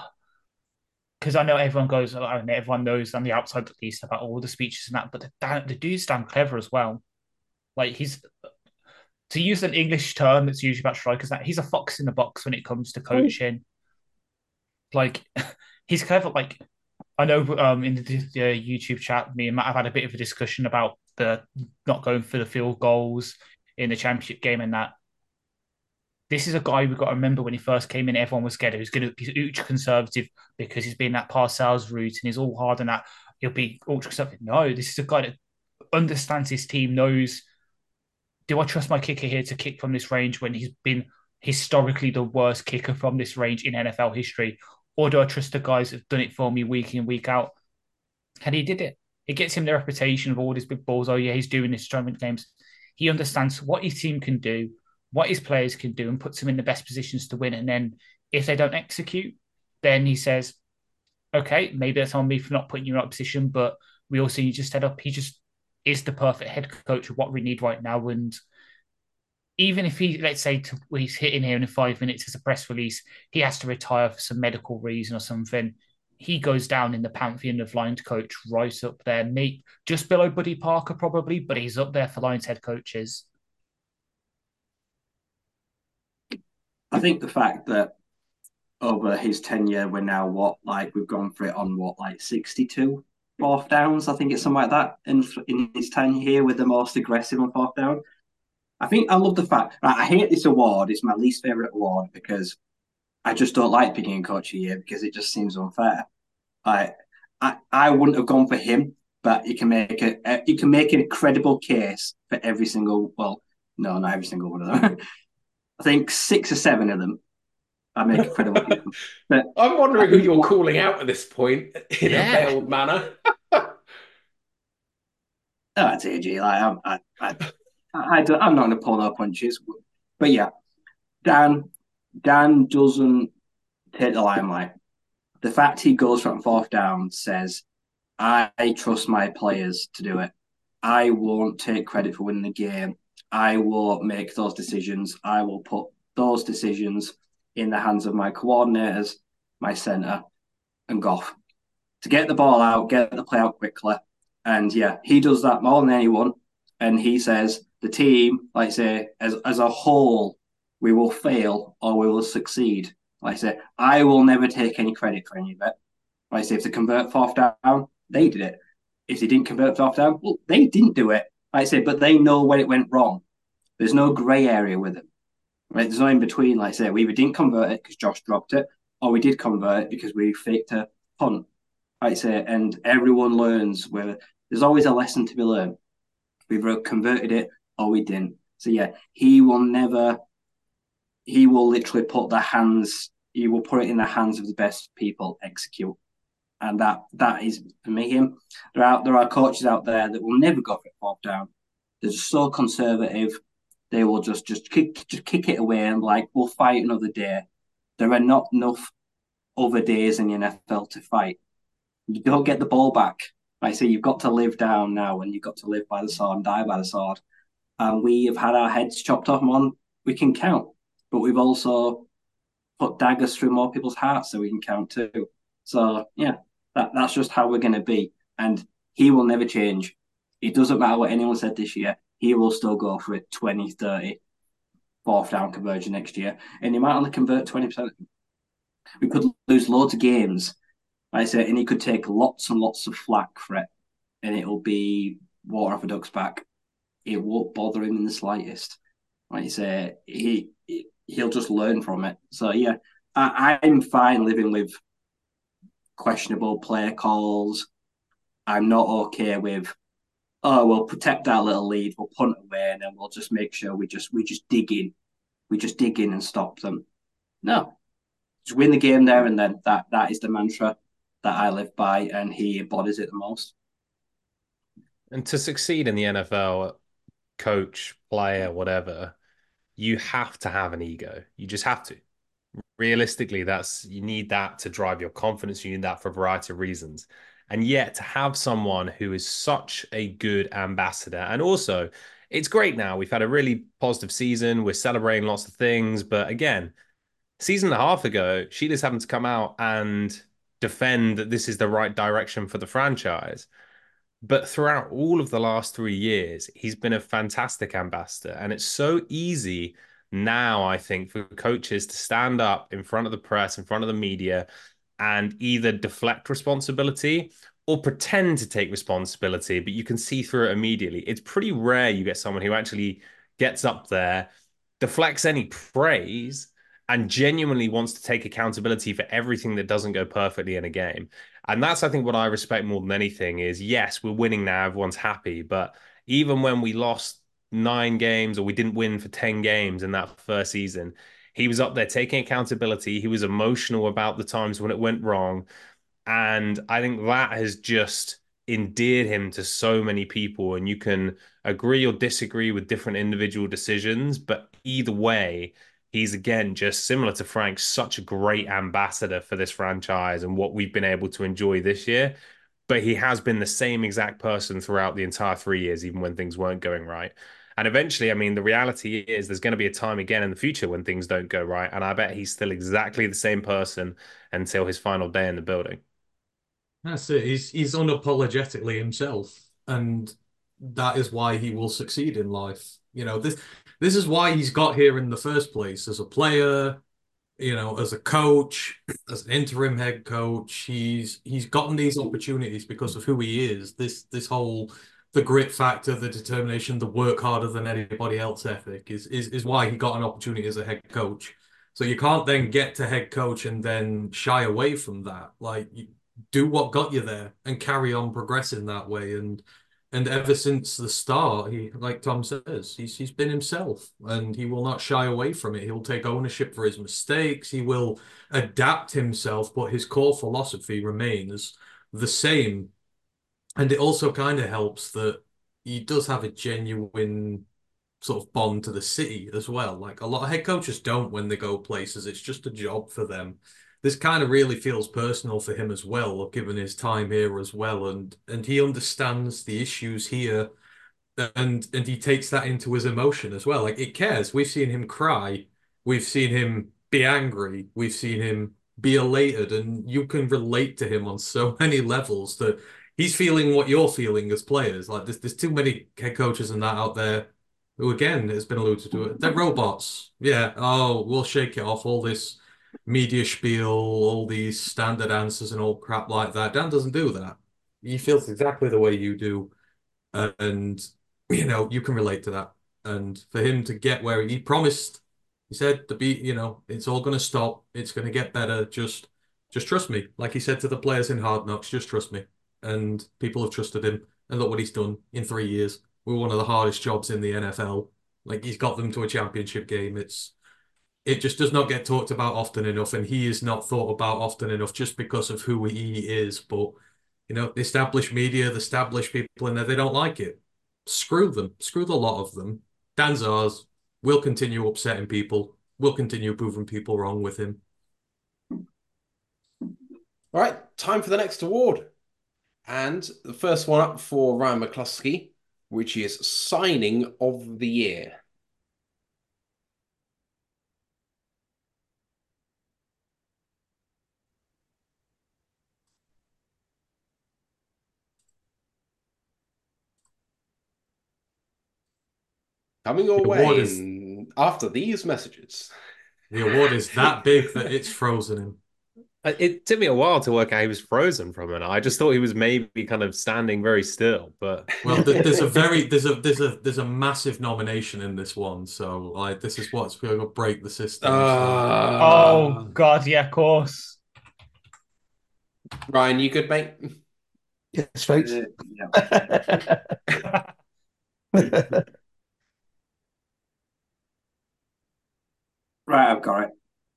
I know everyone goes, and everyone knows on the outside at least about all the speeches and that, but the dude's damn clever as well. Like he's, to use an English term that's usually about strikers, that he's a fox in the box when it comes to coaching. Like he's clever. Like I know in the YouTube chat, me and Matt have had a bit of a discussion about the not going for the field goals in the championship game and that. This is a guy we've got to remember when he first came in, everyone was scared. He's ultra conservative because he's been that past sales route and he's all hard on that. He'll be ultra conservative. No, this is a guy that understands his team, knows, do I trust my kicker here to kick from this range when he's been historically the worst kicker from this range in NFL history? Or do I trust the guys that have done it for me week in, week out? And he did it. It gets him the reputation of all these big balls. Oh, yeah, he's doing this tournament games. He understands what his team can do, what his players can do, and puts them in the best positions to win. And then if they don't execute, then he says, okay, maybe that's on me for not putting you in the right position, but we also need to set up. He just is the perfect head coach of what we need right now. And even if he, let's say, he's hitting here in 5 minutes as a press release, he has to retire for some medical reason or something, he goes down in the pantheon of Lions coach right up there, maybe just below Buddy Parker probably, but he's up there for Lions head coaches. I think the fact that over his tenure, we're now we've gone for it on 62 fourth downs. I think it's something like that in his tenure here with the most aggressive on fourth down. I think I love the fact, I hate this award. It's my least favorite award because I just don't like picking coach of the year because it just seems unfair. I wouldn't have gone for him, but you can make a credible case for every single. Well, no, not every single one of them. I think 6 or 7 of them. I make a credible case. But I'm wondering who you're calling out at this point in a veiled manner. That's AJ. I'm not going to pull no punches, but yeah, Dan doesn't take the limelight. The fact he goes from fourth down says, I trust my players to do it. I won't take credit for winning the game. I will make those decisions. I will put those decisions in the hands of my coordinators, my center, and Goff to get the ball out, get the play out quickly. And yeah, he does that more than anyone. And he says, the team, like I say, as a whole, we will fail or we will succeed. Like I say, I will never take any credit for any of it. Like I say, if they convert fourth down, they did it. If they didn't convert fourth down, well, they didn't do it. Like I say, but they know when it went wrong. There's no grey area with it. Right? There's no in between. Like I say, we either didn't convert it because Josh dropped it, or we did convert it because we faked a punt. Like I say, and everyone learns where there's always a lesson to be learned. We either converted it or we didn't. So yeah, he will literally put it in the hands of the best people execute. And that is for me him. There are coaches out there that will never go for it fourth down. They're just so conservative. They will just kick it away and we'll fight another day. There are not enough other days in the NFL to fight. You don't get the ball back. Like I say, you've got to live down now, and you've got to live by the sword and die by the sword. And we have had our heads chopped off we can count, but we've also put daggers through more people's hearts so we can count too. So yeah, that's just how we're going to be. And he will never change. It doesn't matter what anyone said this year. He will still go for a 20, 30, fourth down conversion next year. And he might only convert 20%. We could lose loads of games, like I say, and he could take lots and lots of flack for it. And it'll be water off a duck's back. It won't bother him in the slightest. Like you say, he'll just learn from it. So yeah, I'm fine living with questionable player calls. I'm not okay with, oh, we'll protect our little lead, we'll punt away, and then we'll just make sure we just dig in. We just dig in and stop them. No. Just win the game there and then. That is the mantra that I live by, and he embodies it the most. And to succeed in the NFL, coach, player, whatever, you have to have an ego. You just have to. Realistically, you need that to drive your confidence. You need that for a variety of reasons. And yet to have someone who is such a good ambassador, and also it's great now. We've had a really positive season. We're celebrating lots of things. But again, season and a half ago, she just happened to come out and defend that this is the right direction for the franchise. But throughout all of the last 3 years, he's been a fantastic ambassador. And it's so easy now, I think, for coaches to stand up in front of the press, in front of the media, and either deflect responsibility or pretend to take responsibility, but you can see through it immediately. It's pretty rare you get someone who actually gets up there, deflects any praise, and genuinely wants to take accountability for everything that doesn't go perfectly in a game. And that's, I think, what I respect more than anything is, yes, we're winning now, everyone's happy, but even when we lost 9 games or we didn't win for 10 games in that first season, he was up there taking accountability. He was emotional about the times when it went wrong. And I think that has just endeared him to so many people. And you can agree or disagree with different individual decisions, but either way, he's again just similar to Frank, such a great ambassador for this franchise and what we've been able to enjoy this year. But he has been the same exact person throughout the entire 3 years, even when things weren't going right. And eventually, I mean, the reality is there's going to be a time again in the future when things don't go right. And I bet he's still exactly the same person until his final day in the building. That's it. He's unapologetically himself, and that is why he will succeed in life. This is why he's got here in the first place as a player, as a coach, as an interim head coach. He's gotten these opportunities because of who he is. This whole the grit factor, the determination, the work harder than anybody else ethic is why he got an opportunity as a head coach. So you can't then get to head coach and then shy away from that. Like, do what got you there and carry on progressing that way. And ever since the start, he, like Tom says, he's been himself, and he will not shy away from it. He'll take ownership for his mistakes. He will adapt himself, but his core philosophy remains the same. And it also kind of helps that he does have a genuine sort of bond to the city as well. Like, a lot of head coaches don't when they go places. It's just a job for them. This kind of really feels personal for him as well, given his time here as well. And he understands the issues here, and he takes that into his emotion as well. Like, it cares. We've seen him cry. We've seen him be angry. We've seen him be elated, and you can relate to him on so many levels that he's feeling what you're feeling as players. Like, there's too many head coaches and that out there who, again, has been alluded to it. They're robots. Yeah. Oh, we'll shake it off. All this media spiel, all these standard answers and all crap like that. Dan doesn't do that. He feels exactly the way you do. And, you can relate to that. And for him to get where he promised, he said to be, it's all going to stop. It's going to get better. Just trust me. Like he said to the players in Hard Knocks, just trust me. And people have trusted him. And look what he's done in 3 years. We're one of the hardest jobs in the NFL. Like, he's got them to a championship game. It just does not get talked about often enough, and he is not thought about often enough just because of who he is. But, the established media, the established people in there, they don't like it. Screw them. Screw the lot of them. Dan's ours. We'll continue upsetting people. We'll continue proving people wrong with him. All right, time for the next award. And the first one up for Ryan McCluskey, which is Signing of the Year. Coming your The award way is after these messages. the award is that big that it's frozen him. It took me a while to work out he was frozen from it. I just thought he was maybe kind of standing very still, but Well, there's a massive nomination in this one, so like this is what's going to break the system. Oh God, yeah, of course. Ryan, you good, mate? Yes, thanks. Yeah. Right, I've got it.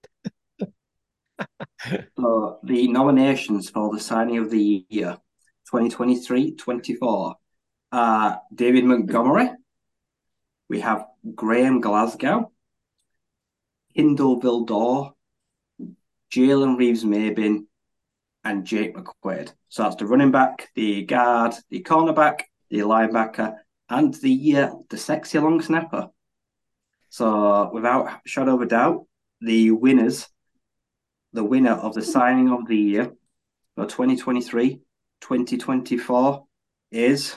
So the nominations for the signing of the year 2023-24 are David Montgomery. We have Graham Glasgow, Hindle Vildor, Jalen Reeves-Maybin, and Jake McQuaid. So that's the running back, the guard, the cornerback, the linebacker, and the sexy long snapper. So without shadow of a doubt, the winner of the signing of the year for 2023-2024 is,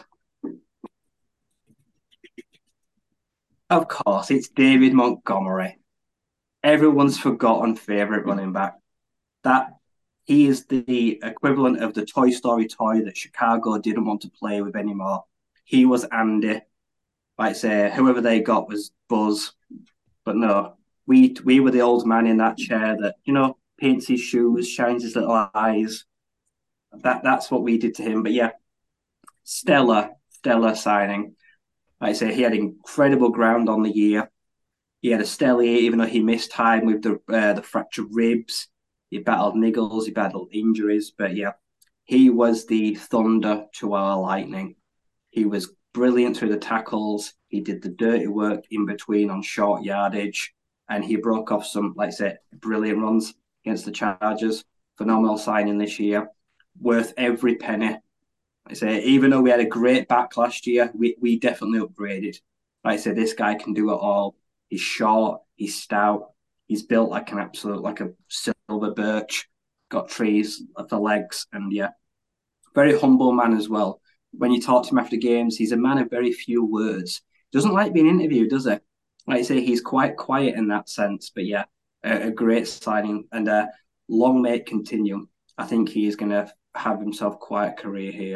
of course, it's David Montgomery. Everyone's forgotten favorite running back. That he is the equivalent of the Toy Story toy that Chicago didn't want to play with anymore. He was Andy. Like say, whoever they got was Buzz. But no, we were the old man in that chair that, paints his shoes, shines his little eyes. That's what we did to him. But yeah, stellar signing. Like I say, he had incredible ground on the year. He had a stellar year, even though he missed time with the fractured ribs. He battled niggles, he battled injuries. But yeah, he was the thunder to our lightning. He was brilliant through the tackles. He did the dirty work in between on short yardage. And he broke off some, like I said, brilliant runs against the Chargers. Phenomenal signing this year. Worth every penny. Like I say, even though we had a great back last year, we definitely upgraded. Like I said, this guy can do it all. He's short, he's stout, he's built like a silver birch, got trees at the legs, and yeah, very humble man as well. When you talk to him after games, he's a man of very few words. Doesn't like being interviewed, does he? Like I say, he's quite quiet in that sense. But yeah, a great signing, and long may it continue. I think he is going to have himself quite a career here.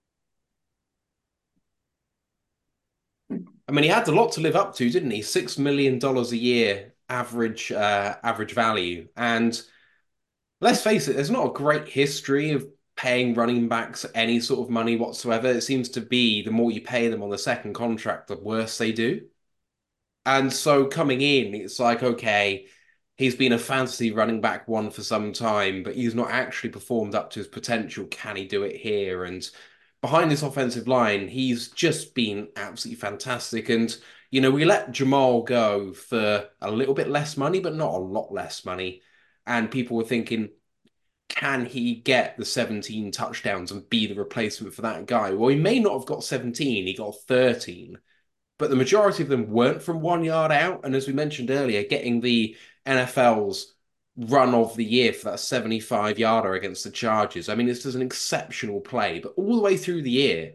I mean, he had a lot to live up to, didn't he? $6 million a year average value. And let's face it, there's not a great history of paying running backs any sort of money whatsoever. It seems to be the more you pay them on the second contract, the worse they do. And so coming in, it's like, okay, he's been a fantasy running back one for some time, but he's not actually performed up to his potential. Can he do it here? And behind this offensive line, he's just been absolutely fantastic. And, we let Jamal go for a little bit less money, but not a lot less money. And people were thinking, can he get the 17 touchdowns and be the replacement for that guy? Well, he may not have got 17, he got 13. But the majority of them weren't from 1 yard out. And as we mentioned earlier, getting the NFL's run of the year for that 75-yarder against the Chargers. I mean, this is an exceptional play, but all the way through the year,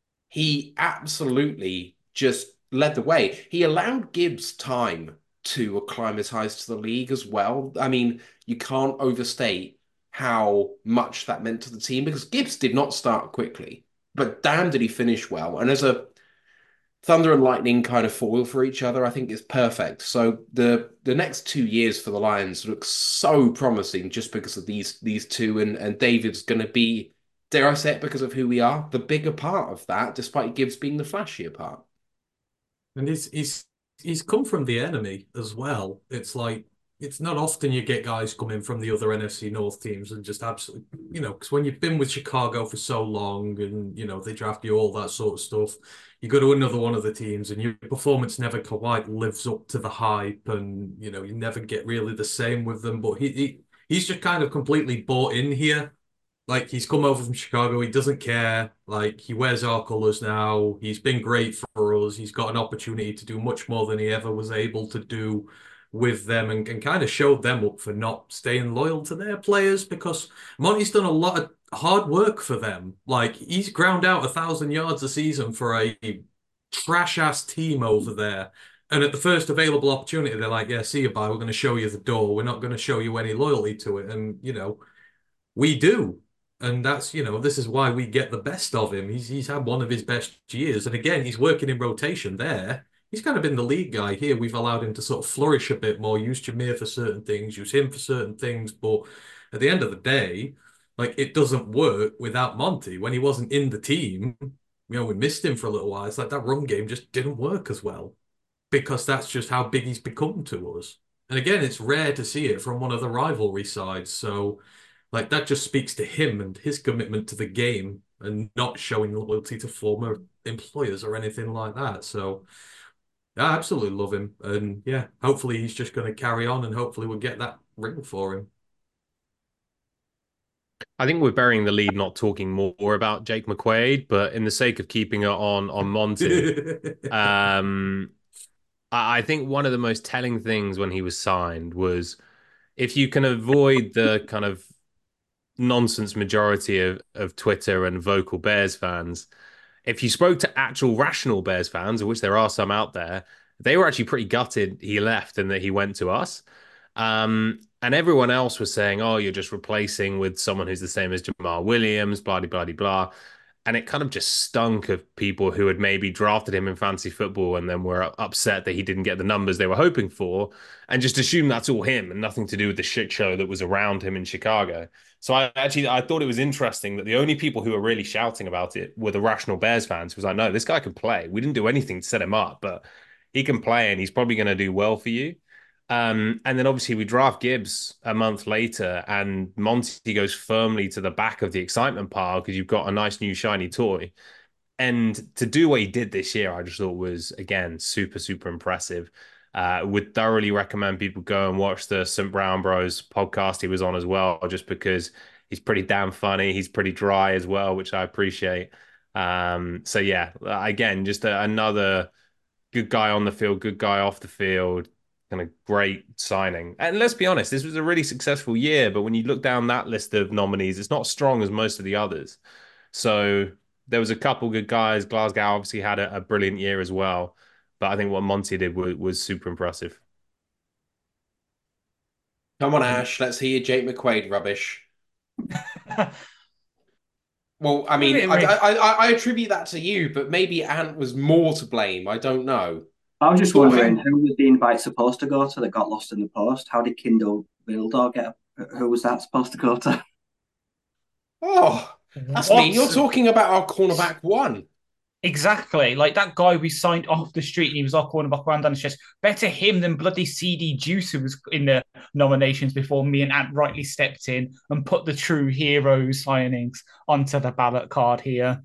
he absolutely just led the way. He allowed Gibbs time to acclimatize to the league as well. I mean, you can't overstate how much that meant to the team because Gibbs did not start quickly, but damn did he finish well. And as a Thunder and Lightning kind of foil for each other, I think it's perfect. So the next 2 years for the Lions look so promising just because of these two, and David's going to be, dare I say it, because of who we are, the bigger part of that, despite Gibbs being the flashier part. And he's come from the enemy as well. It's like, it's not often you get guys coming from the other NFC North teams and just absolutely, because when you've been with Chicago for so long and, they draft you, all that sort of stuff, you go to another one of the teams and your performance never quite lives up to the hype and, you never get really the same with them. But he's just kind of completely bought in here. Like, he's come over from Chicago. He doesn't care. Like, he wears our colors now. He's been great for us. He's got an opportunity to do much more than he ever was able to do with them and kind of showed them up for not staying loyal to their players because Monty's done a lot of hard work for them. Like, he's ground out 1,000 yards a season for a trash ass team over there. And at the first available opportunity, they're like, yeah, see you, bye. We're going to show you the door. We're not going to show you any loyalty to it. And, we do. And that's, this is why we get the best of him. He's had one of his best years. And again, he's working in rotation there. He's kind of been the lead guy here. We've allowed him to sort of flourish a bit more, use Jameer for certain things, use him for certain things. But at the end of the day, like, it doesn't work without Monty. When he wasn't in the team, we missed him for a little while. It's like that run game just didn't work as well because that's just how big he's become to us. And again, it's rare to see it from one of the rivalry sides. So, like, that just speaks to him and his commitment to the game and not showing loyalty to former employers or anything like that. So, I absolutely love him. And yeah, hopefully he's just going to carry on and hopefully we'll get that ring for him. I think we're burying the lead, not talking more about Jake McQuaid, but in the sake of keeping it on Monty, I think one of the most telling things when he was signed was if you can avoid the kind of nonsense majority of Twitter and vocal Bears fans, if you spoke to actual rational Bears fans, of which there are some out there, they were actually pretty gutted he left and that he went to us. And everyone else was saying, oh, you're just replacing with someone who's the same as Jamal Williams, blah, blah, blah, blah. And it kind of just stunk of people who had maybe drafted him in fantasy football and then were upset that he didn't get the numbers they were hoping for and just assumed that's all him and nothing to do with the shit show that was around him in Chicago. So I thought it was interesting that the only people who were really shouting about it were the rational Bears fans. Was like, no, this guy can play. We didn't do anything to set him up, but he can play and he's probably going to do well for you. And then obviously we draft Gibbs a month later and Monty goes firmly to the back of the excitement pile because you've got a nice new shiny toy. And to do what he did this year, I just thought was, again, super, super impressive. Would thoroughly recommend people go and watch the St. Brown Bros podcast he was on as well, just because he's pretty damn funny. He's pretty dry as well, which I appreciate. So yeah, again, just another good guy on the field, good guy off the field, kind of great signing. And let's be honest, this was a really successful year, but when you look down that list of nominees, it's not as strong as most of the others. So there was a couple good guys. Glasgow obviously had a brilliant year as well. But I think what Monty did was super impressive. Come on, Ash, let's hear Jake McQuaid rubbish. Well, I mean, I attribute that to you, but maybe Ant was more to blame. I don't know. I was just wondering, who was the invite supposed to go to that got lost in the post? How did Kindle Vildor get? Who was that supposed to go to? Oh, that's mean. You're talking about our cornerback one. Exactly. Like that guy we signed off the street and he was our cornerback around down his chest. Better him than bloody CD Juice, who was in the nominations before me and Ant rightly stepped in and put the true hero signings onto the ballot card here.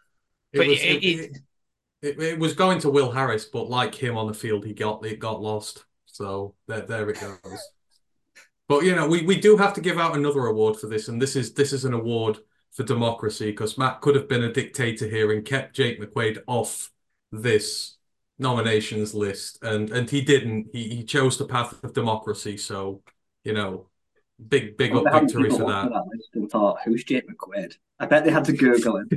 It was going to Will Harris, but like him on the field, it got lost. So there it goes. But we do have to give out another award for this, and this is an award for democracy because Matt could have been a dictator here and kept Jake McQuaid off this nominations list, and he didn't. He chose the path of democracy. So big up victory for that. List and thought, who's Jake McQuaid? I bet they had to Google him.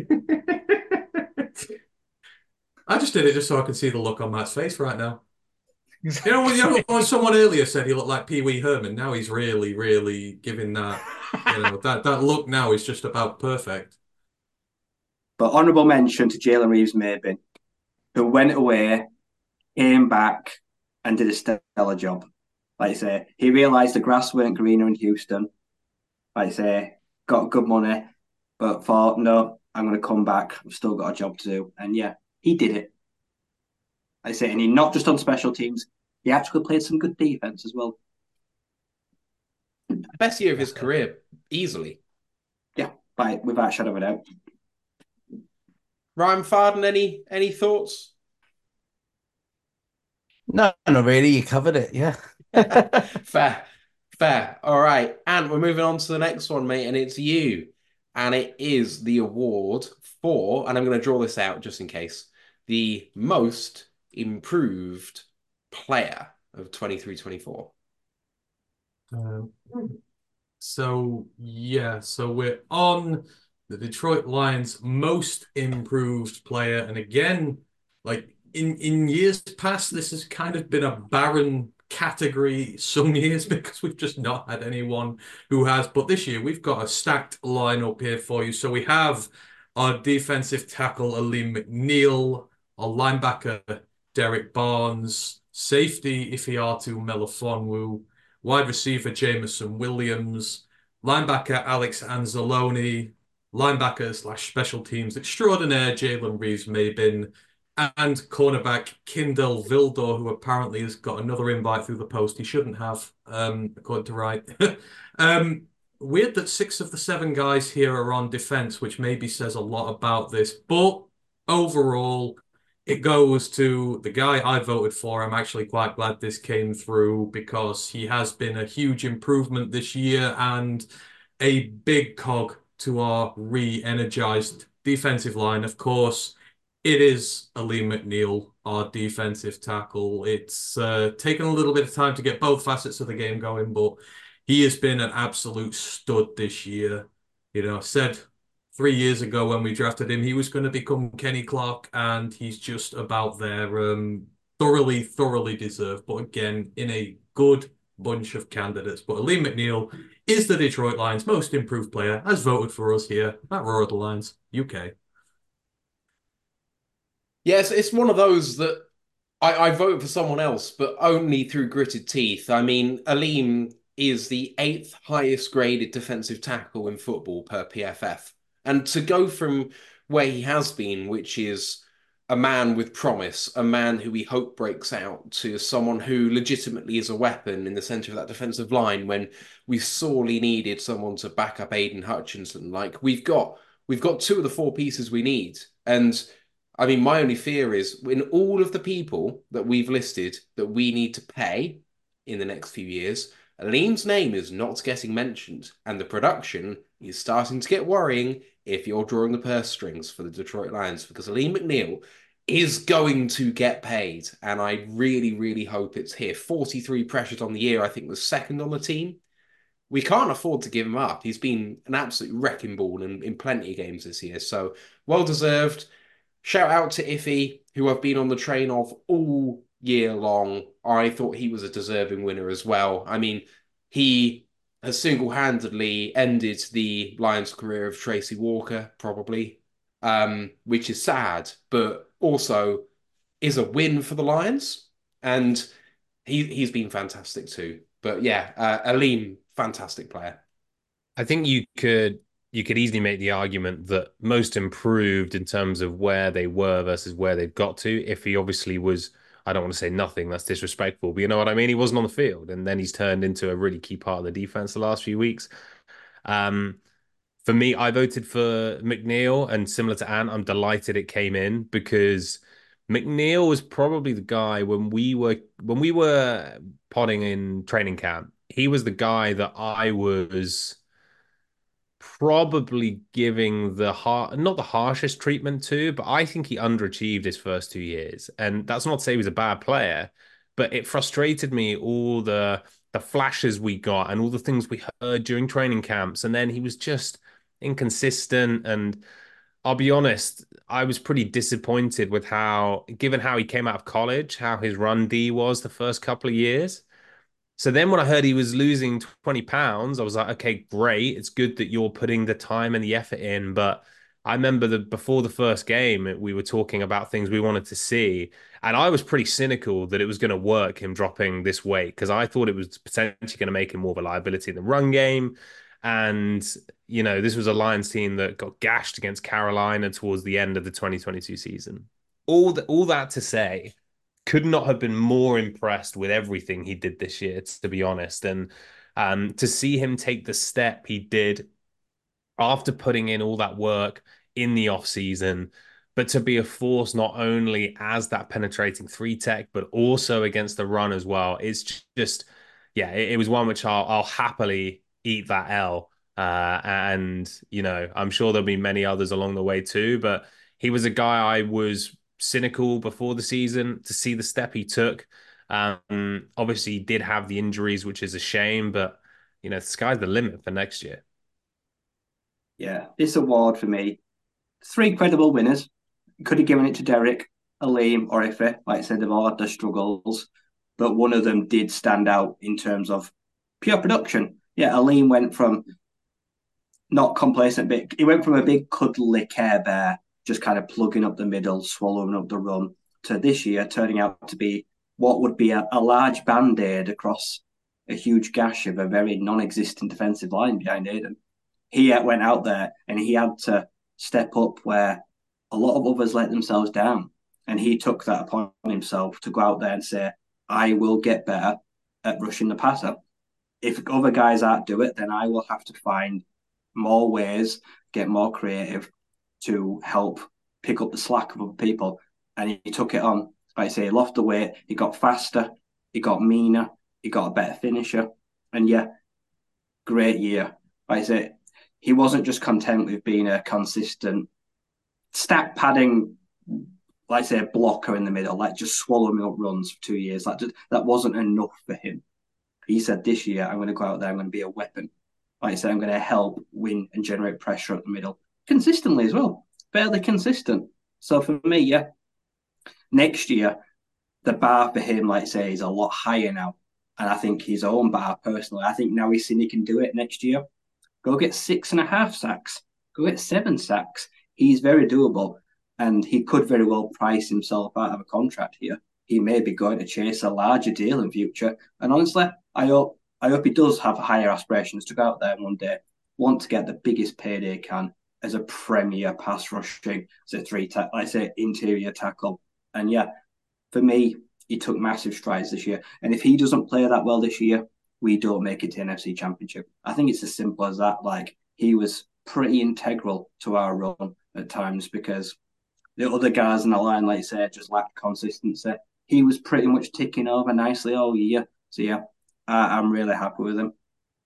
I just did it just so I could see the look on Matt's face right now. When someone earlier said he looked like Pee Wee Herman, now he's really, really giving that, that look now is just about perfect. But honourable mention to Jalen Reeves-Maybin, who went away, came back, and did a stellar job. Like I say, he realised the grass weren't greener in Houston. Like I say, got good money, but thought, no, I'm going to come back. I've still got a job to do. And yeah, he did it. Like I say, and he not just on special teams, he actually played some good defense as well. Best year of his career, easily. Yeah, without a shadow of a doubt. Ryan Farden, any thoughts? No, not really. You covered it, yeah. Fair. All right. And we're moving on to the next one, mate, and it's you. And it is the award for, and I'm going to draw this out just in case, the most improved player of 23-24. So we're on the Detroit Lions most improved player, and again, like in years past, this has kind of been a barren category some years because we've just not had anyone who has. But this year we've got a stacked lineup here for you. So we have our defensive tackle Aleem McNeil, our linebacker Derek Barnes, safety Ifeatu Melifonwu, wide receiver Jameson Williams, linebacker Alex Anzalone, linebacker slash special teams extraordinaire Jalen Reeves-Maybin, and cornerback Kindle Vildor, who apparently has got another invite through the post he shouldn't have, according to Wright. Weird that 6 of the 7 guys here are on defense, which maybe says a lot about this. But overall, it goes to the guy I voted for. I'm actually quite glad this came through because he has been a huge improvement this year and a big cog to our re-energized defensive line. Of course, it is Aleem McNeil, our defensive tackle. It's taken a little bit of time to get both facets of the game going, but he has been an absolute stud this year. You know, I said 3 years ago when we drafted him, he was going to become Kenny Clark, and he's just about there. Thoroughly deserved, but again, in a good bunch of candidates. But Aleem McNeil is the Detroit Lions' most improved player, as voted for us here at Roar of the Lions, UK. Yes, it's one of those that I vote for someone else, but only through gritted teeth. I mean, Aleem is the 8th highest graded defensive tackle in football per PFF. And to go from where he has been, which is a man with promise, a man who we hope breaks out, to someone who legitimately is a weapon in the centre of that defensive line when we sorely needed someone to back up Aiden Hutchinson. Like, we've got 2 of the 4 pieces we need. And I mean, my only fear is in all of the people that we've listed that we need to pay in the next few years, Aleem's name is not getting mentioned, and the production is starting to get worrying if you're drawing the purse strings for the Detroit Lions, because Aleem McNeil is going to get paid, and I really hope it's here. 43 pressures on the year, I think was 2nd on the team. We can't afford to give him up. He's been an absolute wrecking ball in plenty of games this year, so well-deserved. Shout out to Iffy, who I've been on the train of all year long. I thought he was a deserving winner as well. I mean, he has single-handedly ended the Lions' career of Tracy Walker, probably, which is sad, but also is a win for the Lions. And he's been fantastic too. But yeah, Aleem, fantastic player. I think you could easily make the argument that most improved in terms of where they were versus where they've got to. If he obviously was, I don't want to say nothing, that's disrespectful, but you know what I mean? He wasn't on the field, and then he's turned into a really key part of the defense the last few weeks. For me, I voted for McNeil, and similar to Ant, I'm delighted it came in because McNeil was probably the guy when we were potting in training camp. He was the guy that I was probably giving not the harshest treatment to, but I think he underachieved his first 2 years. And that's not to say he was a bad player, but it frustrated me, all the flashes we got and all the things we heard during training camps. And then he was just inconsistent. And I'll be honest, I was pretty disappointed with given how he came out of college, how his run D was the first couple of years. So then when I heard he was losing 20 pounds, I was like, okay, great. It's good that you're putting the time and the effort in. But I remember that before the first game, we were talking about things we wanted to see. And I was pretty cynical that it was going to work, him dropping this weight, because I thought it was potentially going to make him more of a liability in the run game. And, you know, this was a Lions team that got gashed against Carolina towards the end of the 2022 season. All that to say, could not have been more impressed with everything he did this year, to be honest. And to see him take the step he did after putting in all that work in the offseason, but to be a force not only as that penetrating 3-tech, but also against the run as well. It's just, yeah, it was one which I'll happily eat that L. And, you know, I'm sure there'll be many others along the way too, but he was a guy I was cynical before the season to see the step he took. Obviously he did have the injuries, which is a shame, but you know, the sky's the limit for next year. Yeah, this award for me, 3 credible winners. Could have given it to Derek. Aleem or Ife, like I said, they've all had their struggles, but one of them did stand out in terms of pure production. Yeah, Aleem went from not complacent, but he went from a big cuddly Care Bear, just kind of plugging up the middle, swallowing up the run, to this year turning out to be what would be a large band-aid across a huge gash of a very non-existent defensive line behind Aiden. He went out there and he had to step up where a lot of others let themselves down. And he took that upon himself to go out there and say, I will get better at rushing the passer. If other guys aren't do it, then I will have to find more ways, get more creative to help pick up the slack of other people. And he took it on. Like I say, he lost the weight, he got faster, he got meaner, he got a better finisher. And yeah, great year. Like I say, he wasn't just content with being a consistent stack padding, like I say, a blocker in the middle, like just swallowing up runs for 2 years. That wasn't enough for him. He said, this year, I'm going to go out there, I'm going to be a weapon. Like I said, I'm going to help win and generate pressure at the middle consistently as well. Fairly consistent. So for me, yeah, next year, the bar for him, like I say, is a lot higher now. And I think his own bar, personally, I think now he's seen he can do it next year. Go get 6.5 sacks. Go get 7 sacks. He's very doable. And he could very well price himself out of a contract here. He may be going to chase a larger deal in future. And honestly, I hope he does have higher aspirations to go out there one day, want to get the biggest payday he can as a premier pass rushing, as a interior tackle. And yeah, for me, he took massive strides this year. And if he doesn't play that well this year, we don't make it to NFC Championship. I think it's as simple as that. Like, he was pretty integral to our run at times because the other guys in the line, like I said, just lacked consistency. He was pretty much ticking over nicely all year. So yeah, I'm really happy with him.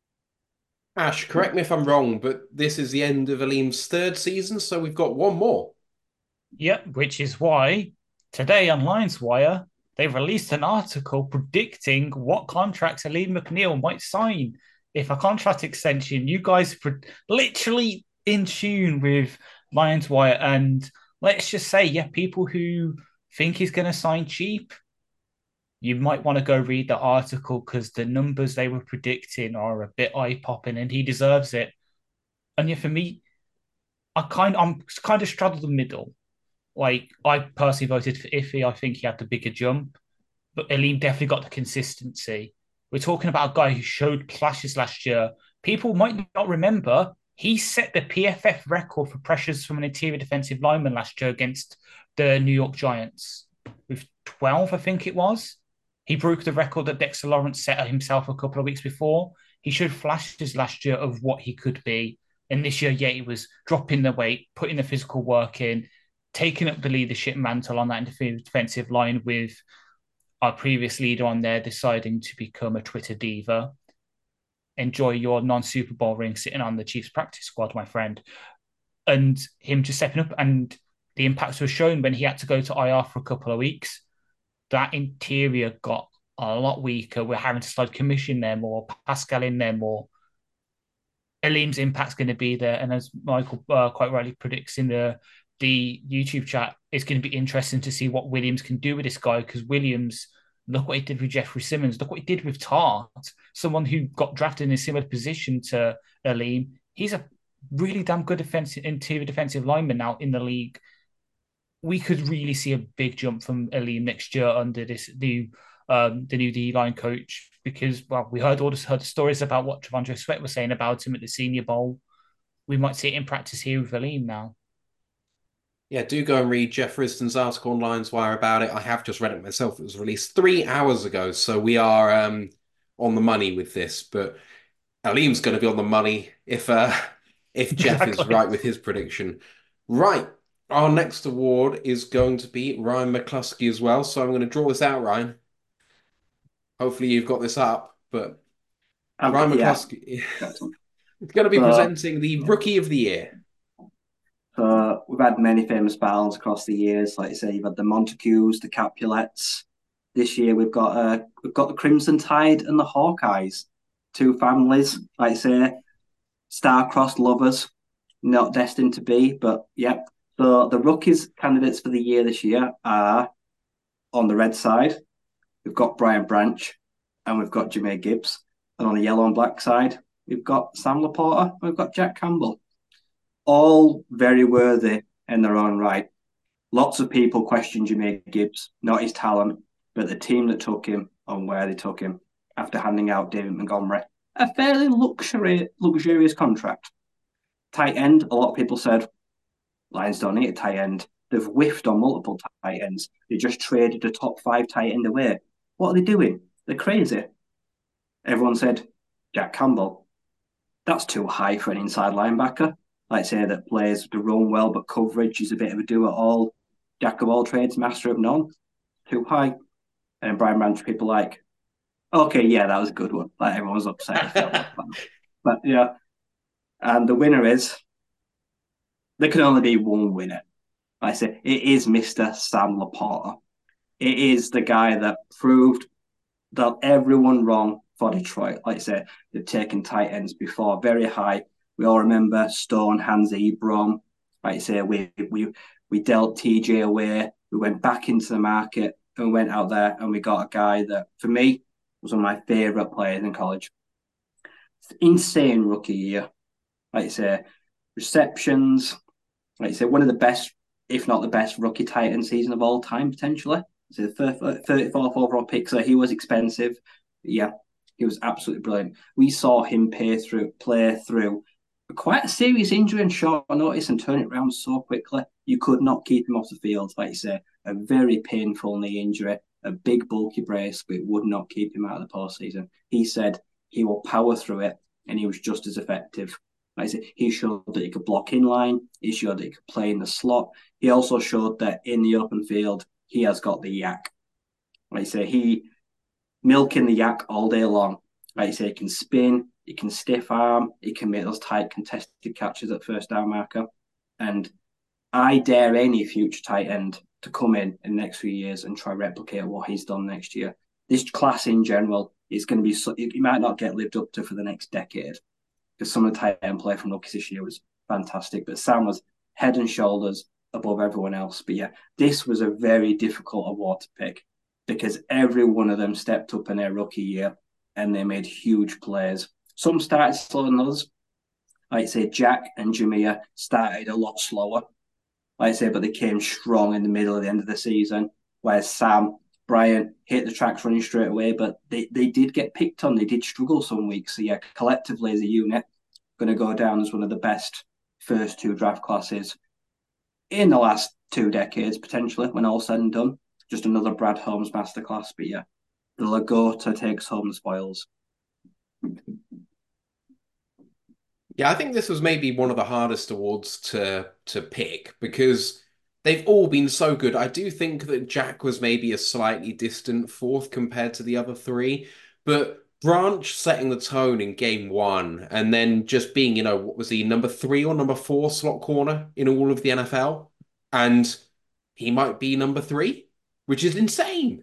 Ash, correct me if I'm wrong, but this is the end of Aleem's 3rd season, so we've got one more. Yep, which is why today on Lions Wire, they released an article predicting what contracts Aleem McNeill might sign. If a contract extension, you guys are literally in tune with Lions Wire. And let's just say, yeah, people who think he's going to sign cheap, you might want to go read the article because the numbers they were predicting are a bit eye-popping and he deserves it. And yeah, for me, I'm kind of straddled the middle. Like, I personally voted for Iffy. I think he had the bigger jump. But Aleem definitely got the consistency. We're talking about a guy who showed flashes last year. People might not remember, he set the PFF record for pressures from an interior defensive lineman last year against the New York Giants. With 12, I think it was. He broke the record that Dexter Lawrence set himself a couple of weeks before. He showed flashes last year of what he could be. And this year, yeah, he was dropping the weight, putting the physical work in, taking up the leadership mantle on that defensive line with our previous leader on there deciding to become a Twitter diva. Enjoy your non-Super Bowl ring sitting on the Chiefs practice squad, my friend. And him just stepping up, and the impacts were shown when he had to go to IR for a couple of weeks. That interior got a lot weaker. We're having to slide Commission there more, Pascal in there more. Aleem's impact's going to be there. And as Michael quite rightly predicts in the YouTube chat, it's going to be interesting to see what Williams can do with this guy, because Williams, look what he did with Jeffrey Simmons. Look what he did with Tart, someone who got drafted in a similar position to Aleem. He's a really damn good interior defensive lineman now in the league. We could really see a big jump from Aleem next year under this new D-line coach, because, well, we heard the stories about what T'Vondre Sweat was saying about him at the Senior Bowl. We might see it in practice here with Aleem now. Yeah, do go and read Jeff Risdon's article on Lions Wire about it. I have just read it myself. It was released 3 hours ago, so we are on the money with this. But Aleem's going to be on the money if Jeff is right with his prediction. Right, our next award is going to be Ryan McCluskey as well. So I'm going to draw this out, Ryan. Hopefully you've got this up, but Ryan McCluskey is going to be presenting the Rookie of the Year. We've had many famous battles across the years. Like I say, you've had the Montagues, the Capulets. This year we've got the Crimson Tide and the Hawkeyes, 2 families. Like I say, star-crossed lovers, not destined to be. But yep, So the rookies candidates for the year this year are on the red side, we've got Brian Branch and we've got Jahmyr Gibbs. And on the yellow and black side, we've got Sam Laporta and we've got Jack Campbell. All very worthy in their own right. Lots of people question Jahmyr Gibbs, not his talent, but the team that took him and where they took him after handing out David Montgomery a fairly luxurious contract. Tight end, a lot of people said, Lions don't need a tight end. They've whiffed on multiple tight ends. They just traded a top 5 tight end away. What are they doing? They're crazy. Everyone said, Jack Campbell. That's too high for an inside linebacker. Like say that plays the run well, but coverage is a bit of a do-it-all. Jack of all trades, master of none. Too high. And Brian Branch, people like, okay, yeah, that was a good one. Like everyone was upset. But yeah. And the winner is, there can only be one winner. Like I say, it is Mr. Sam Laporta. It is the guy that proved that everyone wrong for Detroit. Like I say, they've taken tight ends before, very high. We all remember Stone, Hans Ebron. Like I say, we dealt TJ away. We went back into the market and we went out there and we got a guy that, for me, was one of my favourite players in college. Insane rookie year. Like I say, receptions. Like I say, one of the best, if not the best, rookie tight end season of all time, potentially. So the 34th overall pick, so he was expensive. Yeah, he was absolutely brilliant. We saw him play through quite a serious injury on short notice and turn it around so quickly. You could not keep him off the field. Like you say, a very painful knee injury, a big bulky brace, but it would not keep him out of the postseason. He said he will power through it, and he was just as effective. Like I said, he showed that he could block in line. He showed that he could play in the slot. He also showed that in the open field, he has got the yak. Like I say, he milking the yak all day long. Like I say, he can spin, he can stiff arm, he can make those tight contested catches at first down marker. And I dare any future tight end to come in the next few years and try replicate what he's done next year. This class in general is going to be, it might not get lived up to for the next decade, because some of the tight end play from rookies this year was fantastic. But Sam was head and shoulders above everyone else. But yeah, this was a very difficult award to pick because every one of them stepped up in their rookie year and they made huge plays. Some started slower than others. Like I say, Jack and Jahmyr started a lot slower. Like I say, but they came strong in the middle of the end of the season. Whereas Sam, Brian hit the tracks running straight away, but they did get picked on. They did struggle some weeks. So yeah, collectively as a unit, going to go down as one of the best first 2 draft classes in the last 2 decades, potentially, when all said and done. Just another Brad Holmes masterclass. But yeah, the Lagota takes home the spoils. Yeah, I think this was maybe one of the hardest awards to pick because they've all been so good. I do think that Jack was maybe a slightly distant fourth compared to the other 3, but Branch setting the tone in game 1 and then just being, what was he, number 3 or number 4 slot corner in all of the NFL? And he might be number 3, which is insane.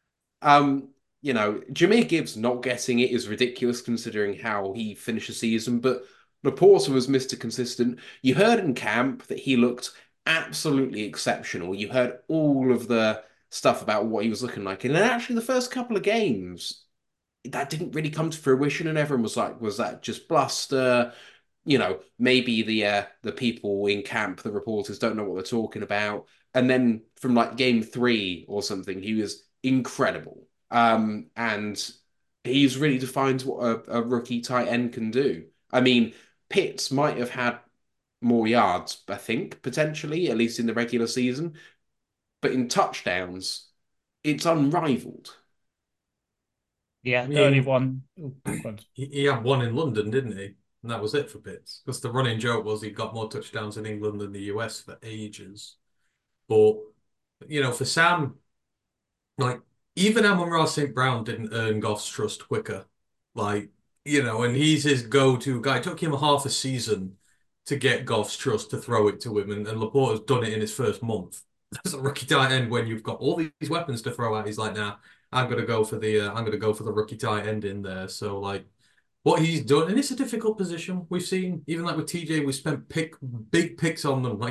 Jahmyr Gibbs not getting it is ridiculous considering how he finished the season, but Laporta was Mr. Consistent. You heard in camp that he looked absolutely exceptional. You heard all of the stuff about what he was looking like. And then actually the first couple of games, that didn't really come to fruition and everyone was like, was that just bluster? Maybe the people in camp, the reporters don't know what they're talking about. And then from like game 3 or something, he was incredible. And he's really defined what a rookie tight end can do. I mean, Pitts might have had more yards, I think, potentially, at least in the regular season. But in touchdowns, it's unrivaled. Yeah, the only one. He had one in London, didn't he? And that was it for Pitts. Because the running joke was he got more touchdowns in England than the US for ages. But, for Sam, like, even Amon-Ra St. Brown didn't earn Goff's trust quicker. Like, and he's his go-to guy. It took him half a season to get Goff's trust to throw it to him, and Laporta's done it in his first month. That's a rookie tight end when you've got all these weapons to throw at. He's like, nah, I'm gonna go for the rookie tight end in there. So like, what he's done, and it's a difficult position. We've seen even like with TJ, we spent big picks on them, like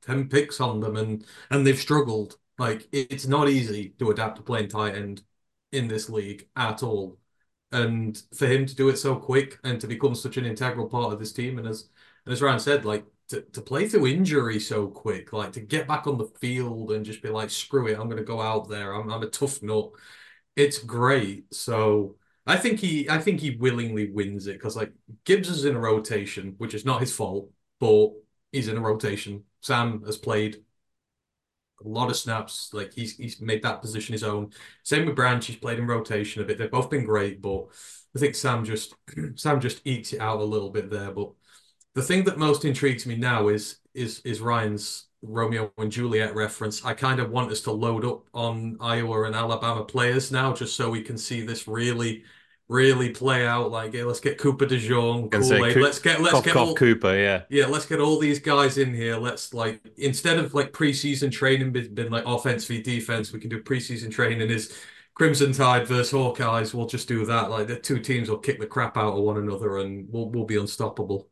10 picks on them and they've struggled. Like it's not easy to adapt to playing tight end in this league at all. And for him to do it so quick and to become such an integral part of this team, and as Ryan said, like to play through injury so quick, like to get back on the field and just be like, screw it, I'm gonna go out there. I'm a tough nut. It's great. So I think he willingly wins it because like Gibbs is in a rotation, which is not his fault, but he's in a rotation. Sam has played a lot of snaps. Like he's made that position his own. Same with Branch. He's played in rotation a bit. They've both been great, but I think Sam just ekes it out a little bit there. But the thing that most intrigues me now is Ryan's Romeo and Juliet reference. I kind of want us to load up on Iowa and Alabama players now, just so we can see this really play out. Like, yeah, let's get Cooper DeJong, Kool-Aid. Let's get all Cooper, yeah. Yeah, let's get all these guys in here. Let's like instead of like preseason training been like offense v defense, we can do preseason training is Crimson Tide versus Hawkeyes. We'll just do that. Like the two teams will kick the crap out of one another, and we'll be unstoppable.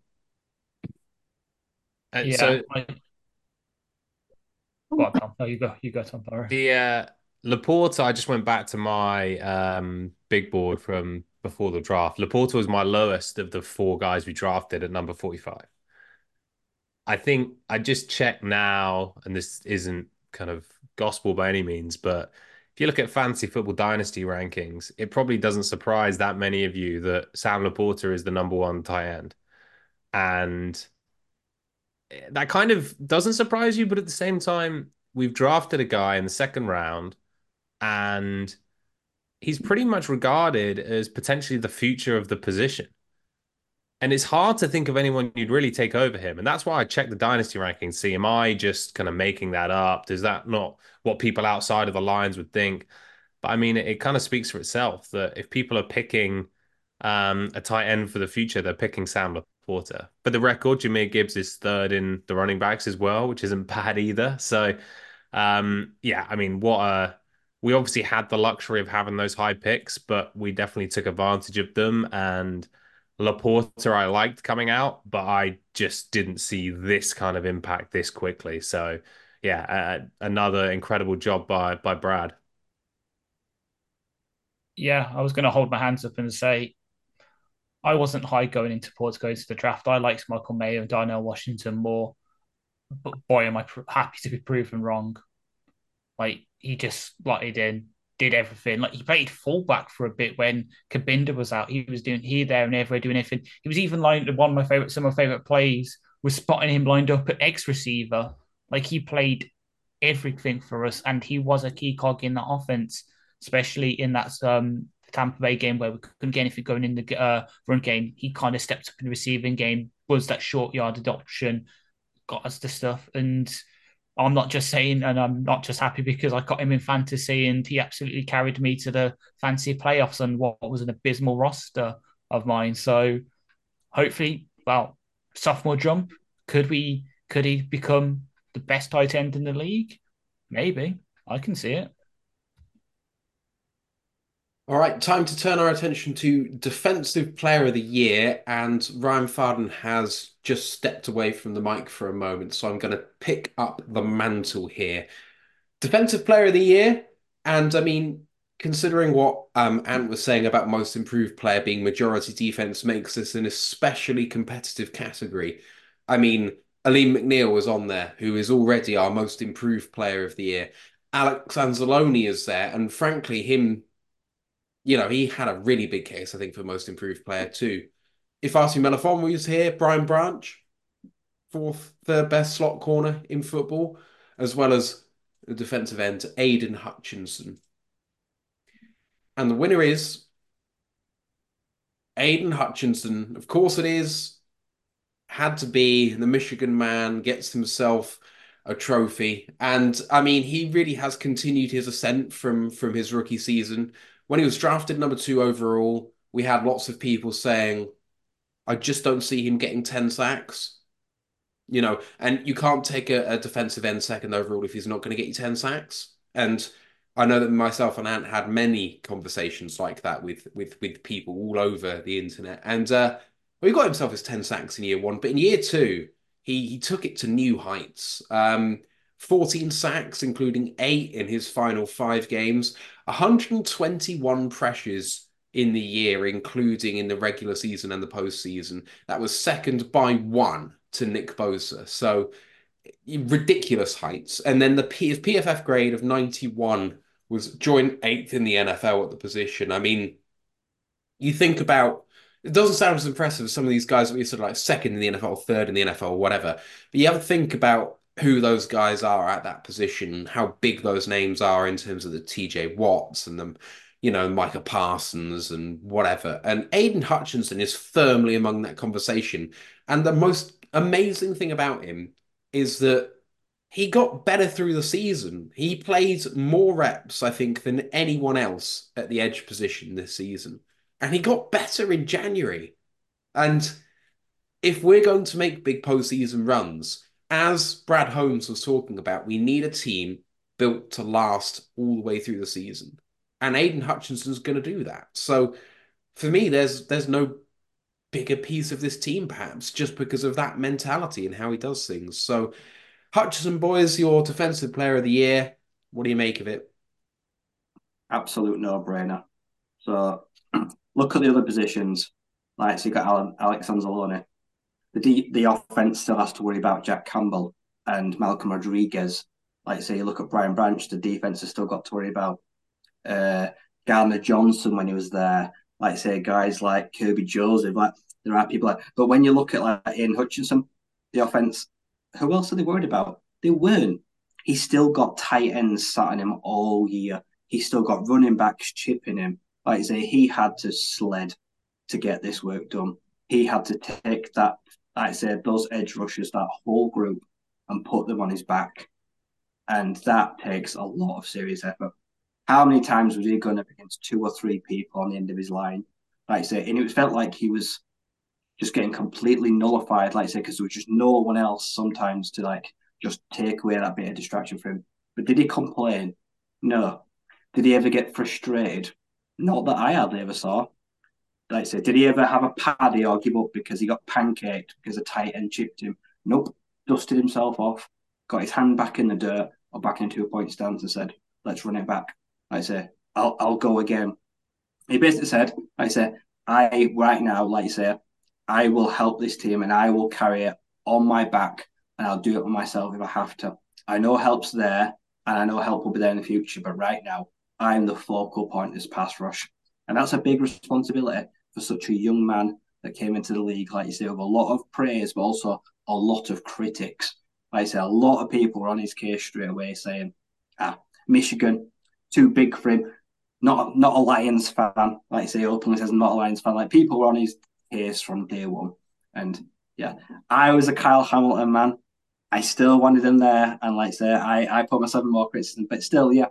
And Yeah. so Go on, Tom. No, you go, Tom. Sorry. the Laporta, I just went back to my big board from before the draft. Laporta was my lowest of the four guys we drafted at number 45. I think I just checked now, and this isn't kind of gospel by any means, but if you look at Fantasy Football Dynasty rankings, it probably doesn't surprise that many of you that Sam Laporta is the number one tight end. And that kind of doesn't surprise you, but at the same time, we've drafted a guy in the second round, and he's pretty much regarded as potentially the future of the position. And it's hard to think of anyone you'd really take over him. And that's why I checked the dynasty rankings, see, am I just kind of making that up? Does that not what people outside of the Lions would think? But I mean, it kind of speaks for itself that if people are picking a tight end for the future, they're picking Sam Laporta. For the record, Jahmyr Gibbs is third in the running backs as well, which isn't bad either. So, yeah, I mean, we obviously had the luxury of having those high picks, but we definitely took advantage of them. And Laporta, I liked coming out, but I just didn't see this kind of impact this quickly. So, yeah, another incredible job by Brad. Yeah, I was going to hold my hands up and say I wasn't high going into Portugal to the draft. I liked Michael Mayer and Darnell Washington more, but boy, am I happy to be proven wrong. Like he just slotted in, did everything. Like he played fullback for a bit when Kabinda was out. He was doing here, there, and everywhere, doing everything. He was even lined some of my favorite plays was spotting him lined up at X receiver. Like he played everything for us, and he was a key cog in that offense, especially in that Tampa Bay game where we couldn't get anything going in the run game. He kind of stepped up in the receiving game, was that short yarded option, got us the stuff. And I'm not just saying, and I'm not just happy because I got him in fantasy and he absolutely carried me to the fantasy playoffs and what was an abysmal roster of mine. So hopefully, well, sophomore jump, could he become the best tight end in the league? Maybe. I can see it. All right, time to turn our attention to Defensive Player of the Year, and Ryan Farden has just stepped away from the mic for a moment, so I'm going to pick up the mantle here. Defensive Player of the Year, and I mean, considering what Ant was saying about Most Improved Player being majority defense makes this an especially competitive category. I mean, Aleem McNeil was on there, who is already our Most Improved Player of the Year. Alex Anzalone is there, and frankly, him... You know, he had a really big case, I think, for Most Improved Player too. If Artie Melafon was here, Brian Branch, third best slot corner in football, as well as the defensive end, Aidan Hutchinson. And the winner is Aidan Hutchinson. Of course it is. Had to be. The Michigan man gets himself a trophy. And, I mean, he really has continued his ascent from his rookie season. When he was drafted number 2 overall, we had lots of people saying, I just don't see him getting 10 sacks. You know, and you can't take a defensive end second overall if he's not going to get you 10 sacks. And I know that myself and Ant had many conversations like that with people all over the internet. And he got himself his 10 sacks in year 1, but in year 2, he took it to new heights. 14 sacks, including 8 in his final 5 games, 121 pressures in the year, including in the regular season and the postseason. That was second by 1 to Nick Bosa. So ridiculous heights. And then his PFF grade of 91 was joint 8th in the NFL at the position. I mean, you think about, it doesn't sound as impressive as some of these guys that we sort of like second in the NFL, third in the NFL, whatever. But you have to think about who those guys are at that position, how big those names are in terms of the TJ Watts and the, Micah Parsons and whatever. And Aiden Hutchinson is firmly among that conversation. And the most amazing thing about him is that he got better through the season. He played more reps, I think, than anyone else at the edge position this season. And he got better in January. And if we're going to make big postseason runs, as Brad Holmes was talking about, we need a team built to last all the way through the season. And Aiden Hutchinson's going to do that. So for me, there's no bigger piece of this team, perhaps, just because of that mentality and how he does things. So Hutchinson, boys, your defensive player of the year. What do you make of it? Absolute no-brainer. So look at the other positions. Like, so you got Alex Anzalone. The offense still has to worry about Jack Campbell and Malcolm Rodriguez. Like, say, you look at Brian Branch, the defense has still got to worry about Gardner Johnson when he was there. Like, say, guys like Kirby Joseph. Like, there are people like, but when you look at like Aiden Hutchinson, the offense, who else are they worried about? They weren't. He still got tight ends sat on him all year. He still got running backs chipping him. Like I say, he had to sled to get this work done. He had to take that, like I said, those edge rushers, that whole group, and put them on his back. And that takes a lot of serious effort. How many times was he going up against 2 or 3 people on the end of his line? Like I say, and it felt like he was just getting completely nullified, like I say, because there was just no one else sometimes to like just take away that bit of distraction from him. But did he complain? No. Did he ever get frustrated? Not that I hardly ever saw. Like I say, did he ever have a paddy or give up because he got pancaked because a tight end chipped him? Nope. Dusted himself off, got his hand back in the dirt or back into a point stance and said, let's run it back. Like I say, I'll go again. He basically said, like I say, right now, like I say, I will help this team and I will carry it on my back and I'll do it myself if I have to. I know help's there and I know help will be there in the future, but right now, I'm the focal point of this pass rush. And that's a big responsibility for such a young man that came into the league, like you say, with a lot of praise, but also a lot of critics. Like I say, a lot of people were on his case straight away saying, Michigan, too big for him. Not a Lions fan. Like I say, openly says not a Lions fan. Like, people were on his case from day one. And yeah, I was a Kyle Hamilton man. I still wanted him there. And like I say, I put myself in more criticism, but still, yeah,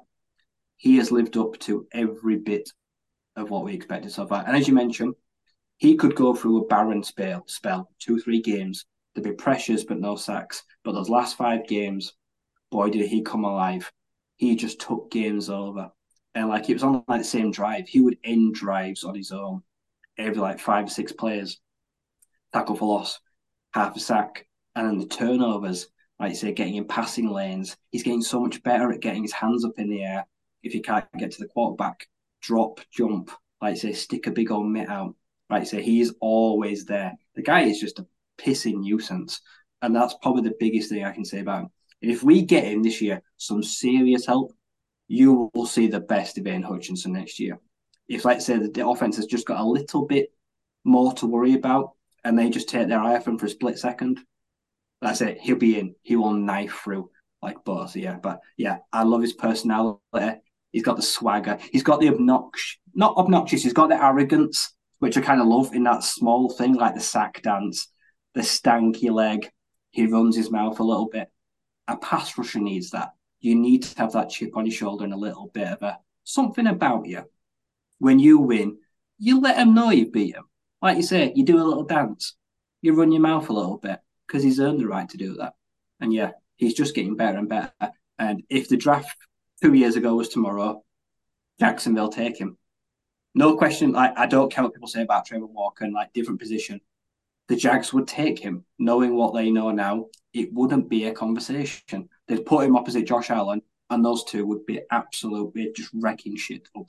he has lived up to every bit of what we expected so far. And as you mentioned, he could go through a barren spell, 2-3 games. There'd be pressures, but no sacks. But those last 5 games, boy, did he come alive. He just took games over. And like, it was on like the same drive. He would end drives on his own. Every like 5 or 6 players, tackle for loss, half a sack. And then the turnovers, like you say, getting in passing lanes. He's getting so much better at getting his hands up in the air. If he can't get to the quarterback, drop, jump, like say, stick a big old mitt out. Like say, he is always there. The guy is just a pissing nuisance. And that's probably the biggest thing I can say about him. And if we get him this year, some serious help, you will see the best of Aiden Hutchinson next year. If, like say, the offense has just got a little bit more to worry about and they just take their eye off him for a split second, that's it. He'll be in. He will knife through like Bosa, yeah. But yeah, I love his personality. He's got the swagger. He's got the not obnoxious, he's got the arrogance, which I kind of love in that small thing, like the sack dance, the stanky leg. He runs his mouth a little bit. A pass rusher needs that. You need to have that chip on your shoulder and a little bit of something about you. When you win, you let him know you beat him. Like you say, you do a little dance. You run your mouth a little bit because he's earned the right to do that. And yeah, he's just getting better and better. And if the draft 2 years ago was tomorrow, Jacksonville take him. No question. Like, I don't care what people say about Trevor Walker and like different position. the Jags would take him, knowing what they know now. It wouldn't be a conversation. They'd put him opposite Josh Allen, and those two would be absolutely just wrecking shit up.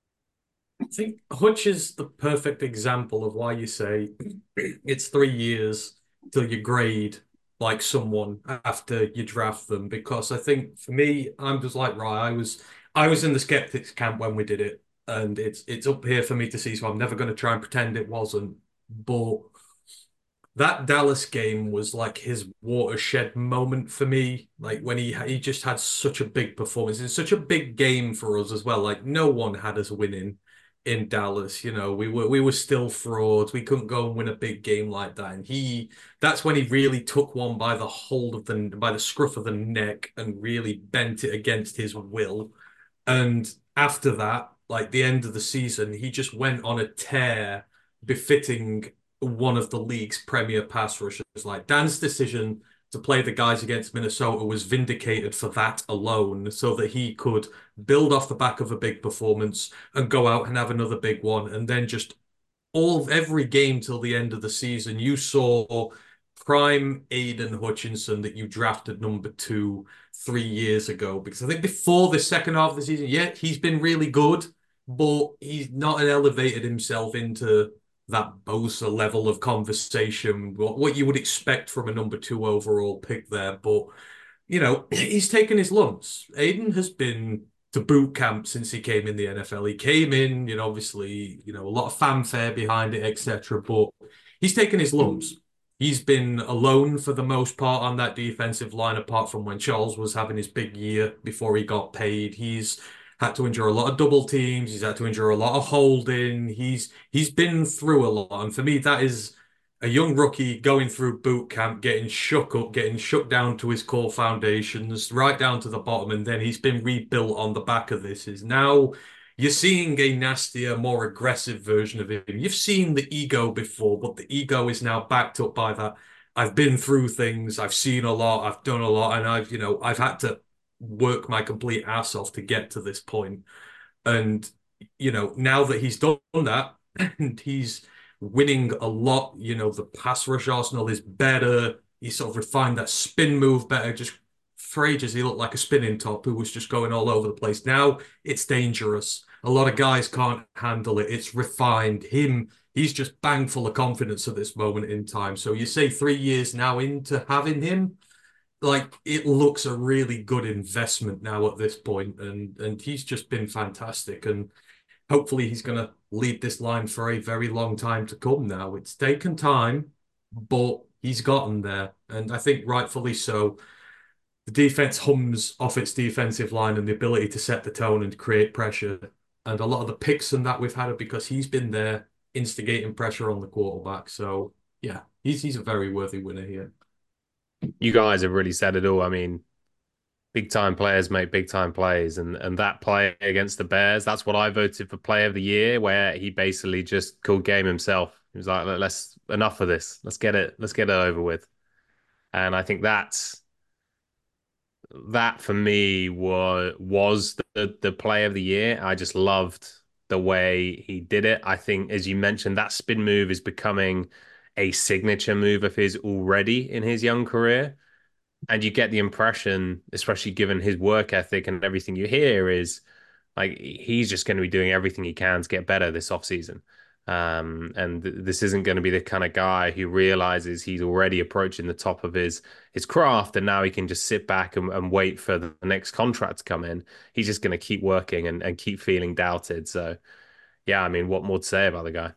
I think Hutch is the perfect example of why you say it's 3 years till you grade like someone after you draft them. Because I think for me, I'm just like Rye. I was in the skeptics camp when we did it, and it's up here for me to see. So I'm never going to try and pretend it wasn't. But that Dallas game was like his watershed moment for me. Like when he just had such a big performance. It's such a big game for us as well. Like no one had us winning in Dallas. You know, we were still frauds. We couldn't go and win a big game like that. And that's when he really took one by the scruff of the neck and really bent it against his will. And after that, like the end of the season, he just went on a tear befitting one of the league's premier pass rushers. Like Dan's decision to play the guys against Minnesota was vindicated for that alone, so that he could build off the back of a big performance and go out and have another big one. And then just every game till the end of the season, you saw prime Aiden Hutchinson that you drafted number 2 3 years ago. Because I think before the second half of the season, yeah, he's been really good, but he's not elevated himself into that Bosa level of conversation, what you would expect from a number 2 overall pick there. But, you know, he's taken his lumps. Aiden has been to boot camp since he came in the NFL. He came in, you know, obviously, you know, a lot of fanfare behind it, etc. But he's taken his lumps. He's been alone for the most part on that defensive line, apart from when Charles was having his big year before he got paid. He's had to endure a lot of double teams. He's had to endure a lot of holding. He's been through a lot. And for me, that is a young rookie going through boot camp, getting shook up, getting shook down to his core foundations, right down to the bottom. And then he's been rebuilt on the back of this. Is now you're seeing a nastier, more aggressive version of him. You've seen the ego before, but the ego is now backed up by that. I've been through things. I've seen a lot. I've done a lot. And I've had to work my complete ass off to get to this point. And, you know, now that he's done that and he's winning a lot, you know, the pass rush arsenal is better. He sort of refined that spin move better. Just for ages, he looked like a spinning top who was just going all over the place. Now it's dangerous. A lot of guys can't handle it. It's refined. He's just bang full of confidence at this moment in time. So you say 3 years now into having him, like it looks a really good investment now at this point, and he's just been fantastic, and hopefully he's going to lead this line for a very long time to come now. It's taken time, but he's gotten there, and I think rightfully so. The defense hums off its defensive line and the ability to set the tone and create pressure, and a lot of the picks and that we've had are because he's been there instigating pressure on the quarterback. So yeah, he's a very worthy winner here. You guys have really said it all. I mean, big time players make big time plays, and that play against the Bears, that's what I voted for play of the year, where he basically just called game himself. He was like, let's enough of this. Let's get it over with. And I think that for me was the play of the year. I just loved the way he did it. I think, as you mentioned, that spin move is becoming a signature move of his already in his young career. And you get the impression, especially given his work ethic and everything you hear, is like he's just going to be doing everything he can to get better this offseason. And this isn't going to be the kind of guy who realizes he's already approaching the top of his craft, and now he can just sit back and wait for the next contract to come in. He's just going to keep working and keep feeling doubted. So, yeah, I mean, what more to say about the guy?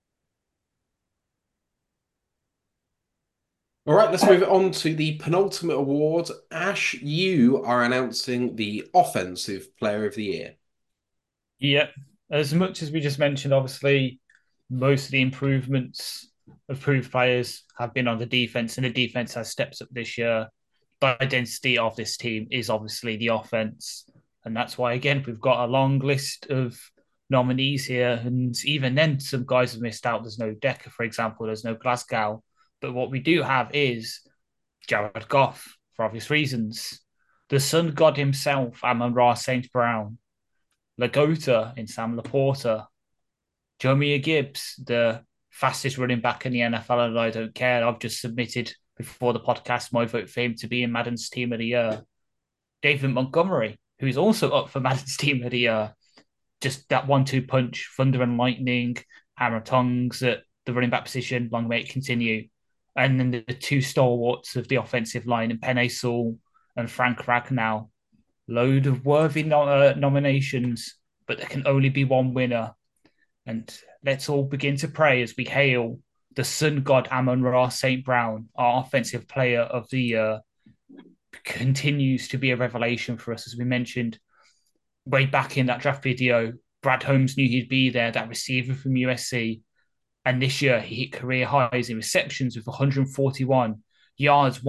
All right, let's move on to the penultimate award. Ash, you are announcing the Offensive Player of the Year. Yeah, as much as we just mentioned, obviously, most of the improvements of improved players have been on the defense, and the defense has steps up this year. The identity of this team is obviously the offense, and that's why, again, we've got a long list of nominees here, and even then, some guys have missed out. There's no Decker, for example. There's no Glasgow. But what we do have is Jared Goff, for obvious reasons. The sun god himself, Amon-Ra St. Brown. Lagota in Sam Laporta. Jahmyr Gibbs, the fastest running back in the NFL, and I don't care. I've just submitted before the podcast my vote for him to be in Madden's Team of the Year. David Montgomery, who's also up for Madden's Team of the Year. Just that 1-2 punch, thunder and lightning, hammer tongues at the running back position, long may it continue. And then the two stalwarts of the offensive line, and Penei Sewell and Frank Ragnow. Load of worthy nominations, but there can only be one winner. And let's all begin to pray as we hail the sun god Amon-Ra St. Brown, our offensive player of the year. Continues to be a revelation for us, as we mentioned way back in that draft video. Brad Holmes knew he'd be there, that receiver from USC. And this year he hit career highs in receptions with 141, yards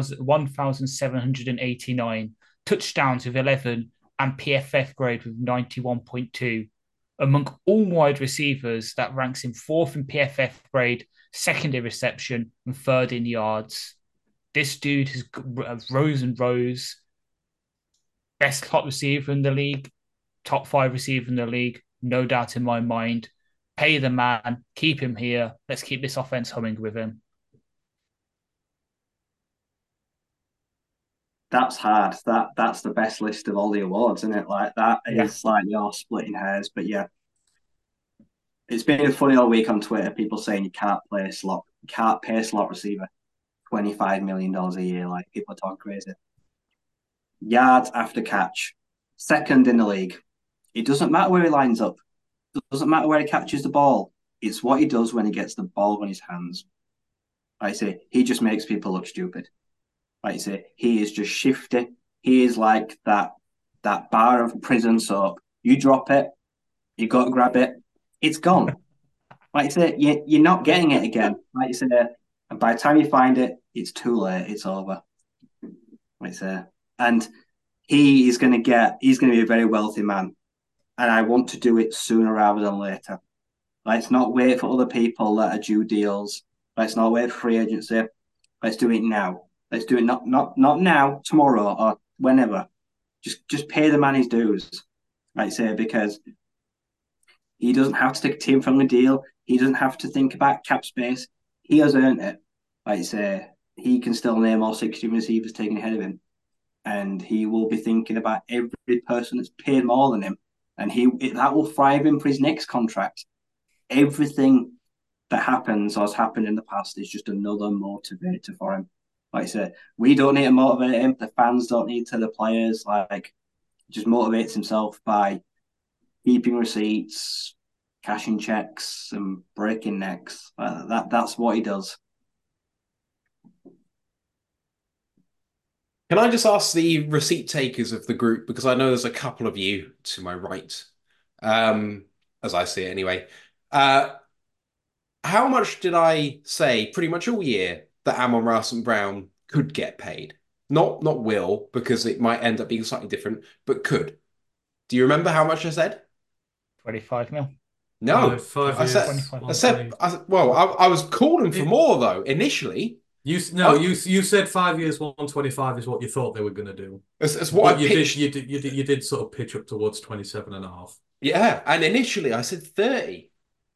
1,789, touchdowns with 11, and PFF grade with 91.2. Among all wide receivers, that ranks him fourth in PFF grade, second in reception, and third in yards. This dude has rose and rose. Best top receiver in the league, top 5 receiver in the league, no doubt in my mind. Pay the man, keep him here. Let's keep this offense humming with him. That's hard. That's the best list of all the awards, isn't it? Like that is like you're splitting hairs. But yeah, it's been a funny all week on Twitter. People saying you can't pay a slot receiver $25 million a year. Like people are talking crazy. Yards after catch, second in the league. It doesn't matter where he lines up. It doesn't matter where he catches the ball. It's what he does when he gets the ball in his hands. Like I say, he just makes people look stupid. Like I say, he is just shifty. He is like that bar of prison soap. You drop it, you got to grab it, it's gone. Like I say, you're not getting it again. Like I say, and by the time you find it, it's too late. It's over. Like I say, and he's going to be a very wealthy man. And I want to do it sooner rather than later. Let's not wait for other people that are due deals. Let's not wait for free agency. Let's do it now. Let's do it not now, tomorrow, or whenever. Just pay the man his dues, like I say, because he doesn't have to take a team-friendly deal. He doesn't have to think about cap space. He has earned it. Like I say, he can still name all 60 receivers taken ahead of him. And he will be thinking about every person that's paid more than him. And that will thrive him for his next contract. Everything that happens or has happened in the past is just another motivator for him. Like I said, we don't need to motivate him. The fans don't need to. The players, just motivates himself by keeping receipts, cashing checks, and breaking necks. That's what he does. Can I just ask the receipt takers of the group, because I know there's a couple of you to my right, as I see it anyway. How much did I say pretty much all year that Amon-Ra St. Brown could get paid? Not will, because it might end up being slightly different, but could. Do you remember how much I said? 25 mil. No, 5 I years. said, I was calling for more though initially. You said 5 years, 125 is what you thought they were going to do. It's what but I pitched. You did sort of pitch up towards 27.5. Yeah, and initially I said 30.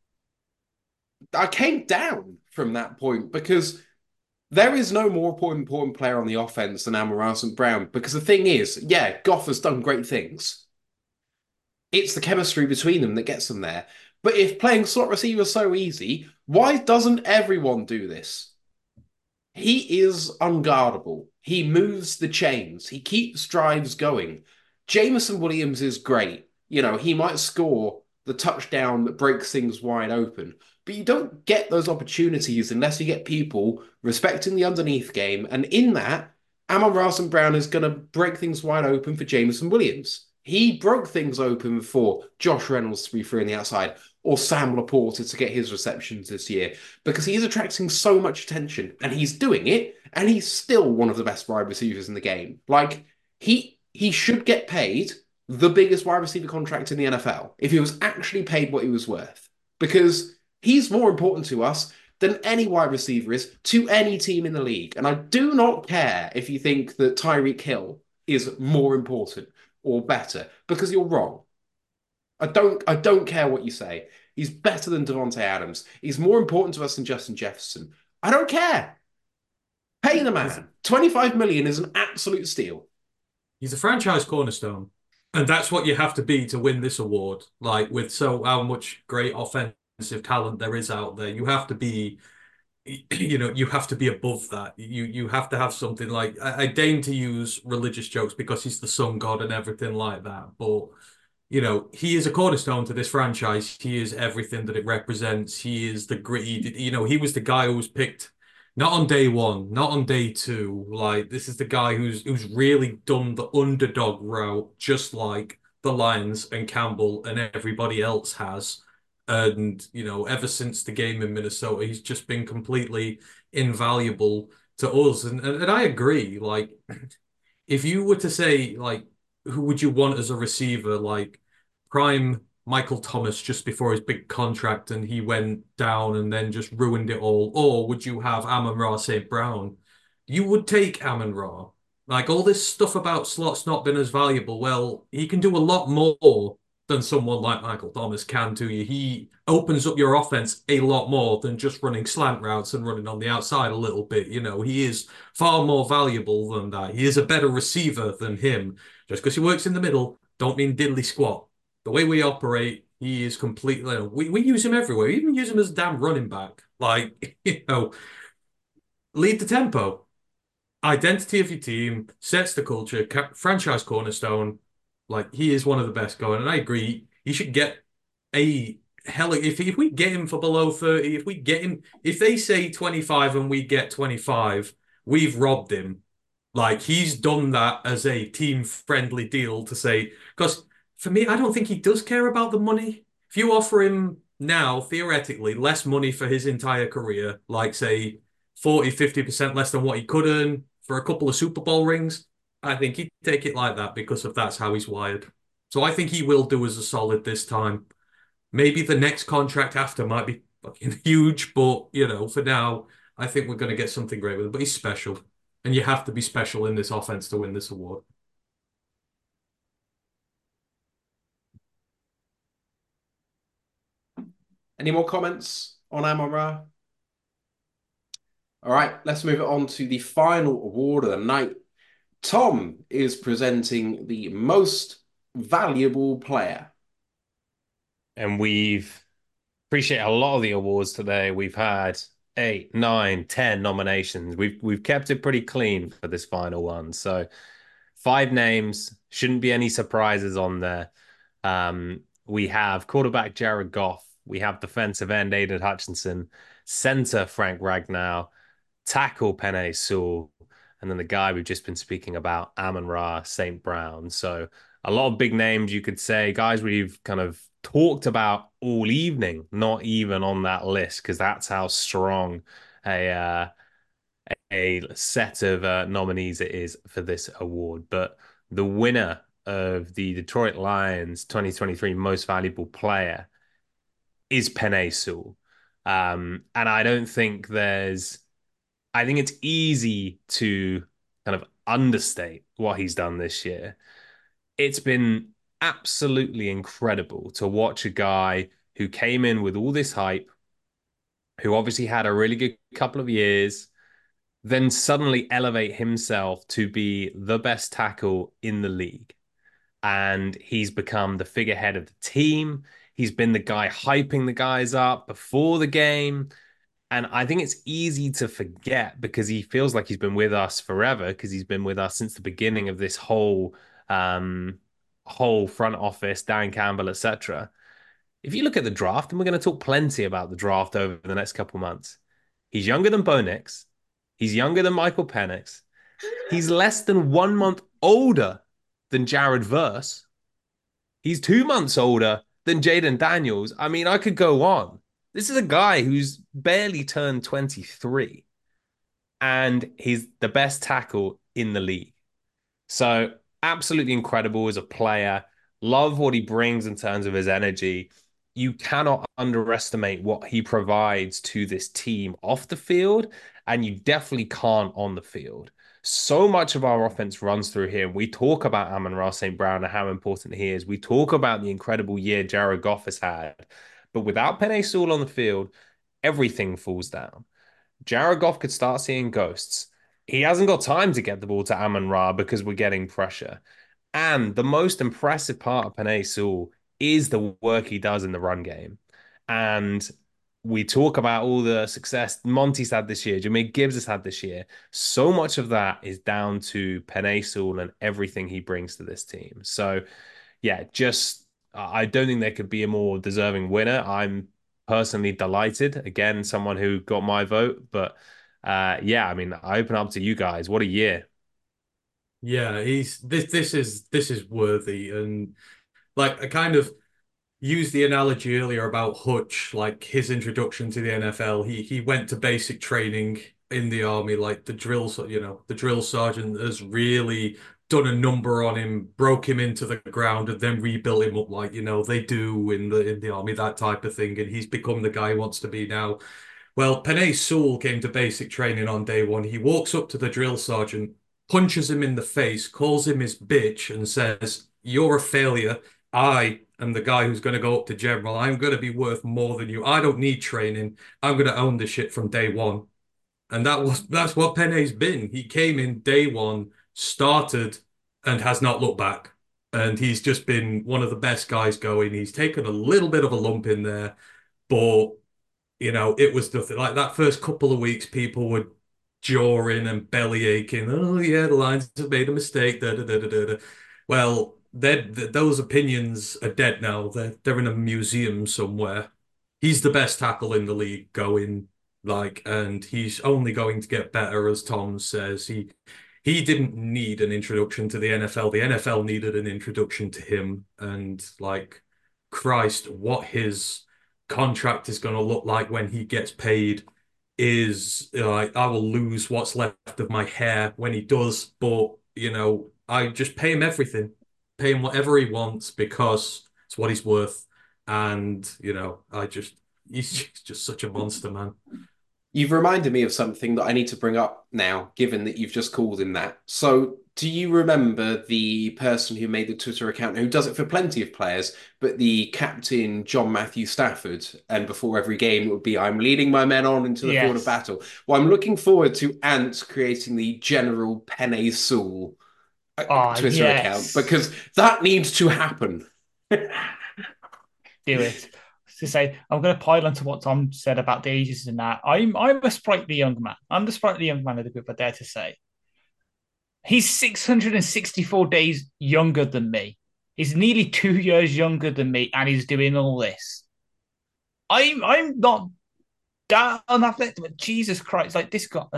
I came down from that point because there is no more important player on the offense than Amon-Ra St. Brown. Because the thing is, yeah, Goff has done great things. It's the chemistry between them that gets them there. But if playing slot receiver is so easy, why doesn't everyone do this? He is unguardable. He moves the chains. He keeps drives going. Jameson Williams is great. You know, he might score the touchdown that breaks things wide open. But you don't get those opportunities unless you get people respecting the underneath game. And in that, Amon-Ra St. Brown is going to break things wide open for Jameson Williams. He broke things open for Josh Reynolds to be free on the outside, or Sam Laporta to get his receptions this year, because he's attracting so much attention, and he's doing it, and he's still one of the best wide receivers in the game. Like, he should get paid the biggest wide receiver contract in the NFL if he was actually paid what he was worth, because he's more important to us than any wide receiver is to any team in the league. And I do not care if you think that Tyreek Hill is more important or better, because you're wrong. I don't care what you say. He's better than Devontae Adams. He's more important to us than Justin Jefferson. I don't care. Pay the man. 25 million is an absolute steal. He's a franchise cornerstone. And that's what you have to be to win this award. Like, with how much great offensive talent there is out there, you have to be, you have to be above that. You have to have something like, I deign to use religious jokes because he's the sun god and everything like that. But, he is a cornerstone to this franchise. He is everything that it represents. He is the gritty, he was the guy who was picked not on day one, not on day two. Like, this is the guy who's really done the underdog route, just like the Lions and Campbell and everybody else has. And, ever since the game in Minnesota, he's just been completely invaluable to us. And I agree. Like, if you were to say, like, who would you want as a receiver? Like, prime Michael Thomas just before his big contract and he went down and then just ruined it all? Or would you have Amon-Ra St. Brown? You would take Amon-Ra. Like, all this stuff about slots not been as valuable. Well, he can do a lot more than someone like Michael Thomas can to you. He opens up your offense a lot more than just running slant routes and running on the outside a little bit. He is far more valuable than that. He is a better receiver than him. Just because he works in the middle, don't mean diddly squat. The way we operate, he is completely... We use him everywhere. We even use him as a damn running back. Like, lead the tempo. Identity of your team, sets the culture, franchise cornerstone. Like, he is one of the best going. And I agree, he should get a hell... If we get him for below 30, if they say 25 and we get 25, we've robbed him. Like, he's done that as a team-friendly deal to say... Because... For me, I don't think he does care about the money. If you offer him now, theoretically, less money for his entire career, like, say, 40, 50% less than what he could earn for a couple of Super Bowl rings, I think he'd take it like that because that's how he's wired. So I think he will do us a solid this time. Maybe the next contract after might be fucking huge, but, for now, I think we're going to get something great with him. But he's special. And you have to be special in this offense to win this award. Any more comments on Amon-Ra? All right, let's move it on to the final award of the night. Tom is presenting the most valuable player. And we've appreciate a lot of the awards today. We've had 8, 9, 10 nominations. We've kept it pretty clean for this final one. So 5 names, shouldn't be any surprises on there. We have quarterback Jared Goff. We have defensive end Aidan Hutchinson, center Frank Ragnow, tackle Penei Sewell, and then the guy we've just been speaking about, Amon-Ra St. Brown. So a lot of big names, you could say, guys we've kind of talked about all evening, not even on that list, because that's how strong a set of nominees it is for this award. But the winner of the Detroit Lions 2023 Most Valuable Player is Penei Sewell. And I don't think I think it's easy to kind of understate what he's done this year. It's been absolutely incredible to watch a guy who came in with all this hype, who obviously had a really good couple of years, then suddenly elevate himself to be the best tackle in the league. And he's become the figurehead of the team. He's been the guy hyping the guys up before the game. And I think it's easy to forget because he feels like he's been with us forever, because he's been with us since the beginning of this whole front office, Dan Campbell, etc. If you look at the draft, and we're going to talk plenty about the draft over the next couple months, he's younger than Bo Nix. He's younger than Michael Penix. He's less than 1 month older than Jared Verse. He's 2 months older than Jaden Daniels. I mean, I could go on. This is a guy who's barely turned 23, and he's the best tackle in the league. So absolutely incredible as a player. Love what he brings in terms of his energy. You cannot underestimate what he provides to this team off the field, and you definitely can't on the field. So much of our offense runs through him. We talk about Amon-Ra St. Brown and how important he is. We talk about the incredible year Jared Goff has had. But without Penei Sewell on the field, everything falls down. Jared Goff could start seeing ghosts. He hasn't got time to get the ball to Amon Ra because we're getting pressure. And the most impressive part of Penei Sewell is the work he does in the run game. And we talk about all the success Monty's had this year, Jahmyr Gibbs has had this year. So much of that is down to Penei Sewell and everything he brings to this team. So, yeah, just I don't think there could be a more deserving winner. I'm personally delighted. Again, someone who got my vote, but yeah, I mean, I open up to you guys. What a year! Yeah, he's this is worthy, and like I kind of used the analogy earlier about Hutch, like his introduction to the NFL. He went to basic training in the army, like the the drill sergeant has really done a number on him, broke him into the ground, and then rebuilt him up like they do in the army, that type of thing. And he's become the guy he wants to be now. Well, Penei Sewell came to basic training on day one. He walks up to the drill sergeant, punches him in the face, calls him his bitch, and says, "You're a failure. I am the guy who's going to go up to general. I'm going to be worth more than you. I don't need training. I'm going to own this shit from day one." And that's what Penei's been. He came in day one, started, and has not looked back. And he's just been one of the best guys going. He's taken a little bit of a lump in there, but it was nothing. Like that first couple of weeks, people were jawing and belly aching. Oh yeah, the Lions have made a mistake. Da, da, da, da, da. Well, those opinions are dead now. They're in a museum somewhere. He's the best tackle in the league going, and he's only going to get better, as Tom says. He didn't need an introduction to the NFL. The NFL needed an introduction to him. And Christ, what his contract is going to look like when he gets paid is I will lose what's left of my hair when he does. But I just pay him everything, pay him whatever he wants because it's what he's worth. And he's just such a monster, man. You've reminded me of something that I need to bring up now, given that you've just called him that. So, do you remember the person who made the Twitter account, who does it for plenty of players, but the captain, John Matthew Stafford, and before every game it would be, "I'm leading my men on into the field of battle." Well, I'm looking forward to Ant creating the General Penei Sewell Twitter account, because that needs to happen. Do it. To say, I'm going to pile onto what Tom said about the ages and that. I'm a sprightly young man. I'm the sprightly young man of the group, I dare to say. He's 664 days younger than me. He's nearly 2 years younger than me, and he's doing all this. I'm not that unathletic, but Jesus Christ, like this guy,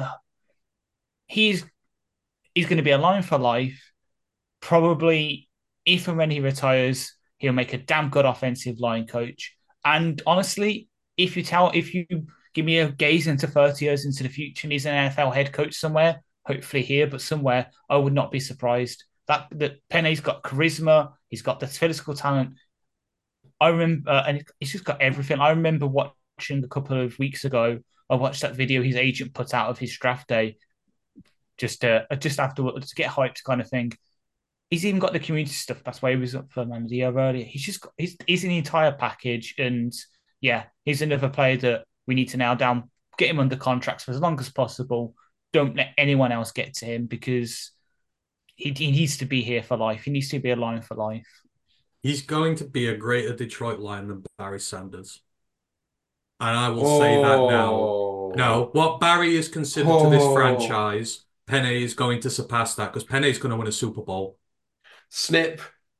he's going to be a Lion for life. Probably, if and when he retires, he'll make a damn good offensive line coach. And honestly, if you give me a gaze into 30 years into the future and he's an NFL head coach somewhere, hopefully here, but somewhere, I would not be surprised. That Penei's got charisma, he's got the physical talent. I remember, and he's just got everything. I remember watching a couple of weeks ago, I watched that video his agent put out of his draft day, just afterwards to get hyped kind of thing. He's even got the community stuff. That's why he was up for Man of the Year earlier. He's in the entire package. And yeah, he's another player that we need to nail down, get him under contracts for as long as possible. Don't let anyone else get to him because he needs to be here for life. He needs to be a Lion for life. He's going to be a greater Detroit Lion than Barry Sanders. And I will say that now. No, what Barry is considered to this franchise, Penei is going to surpass that because Penei is going to win a Super Bowl. Snip.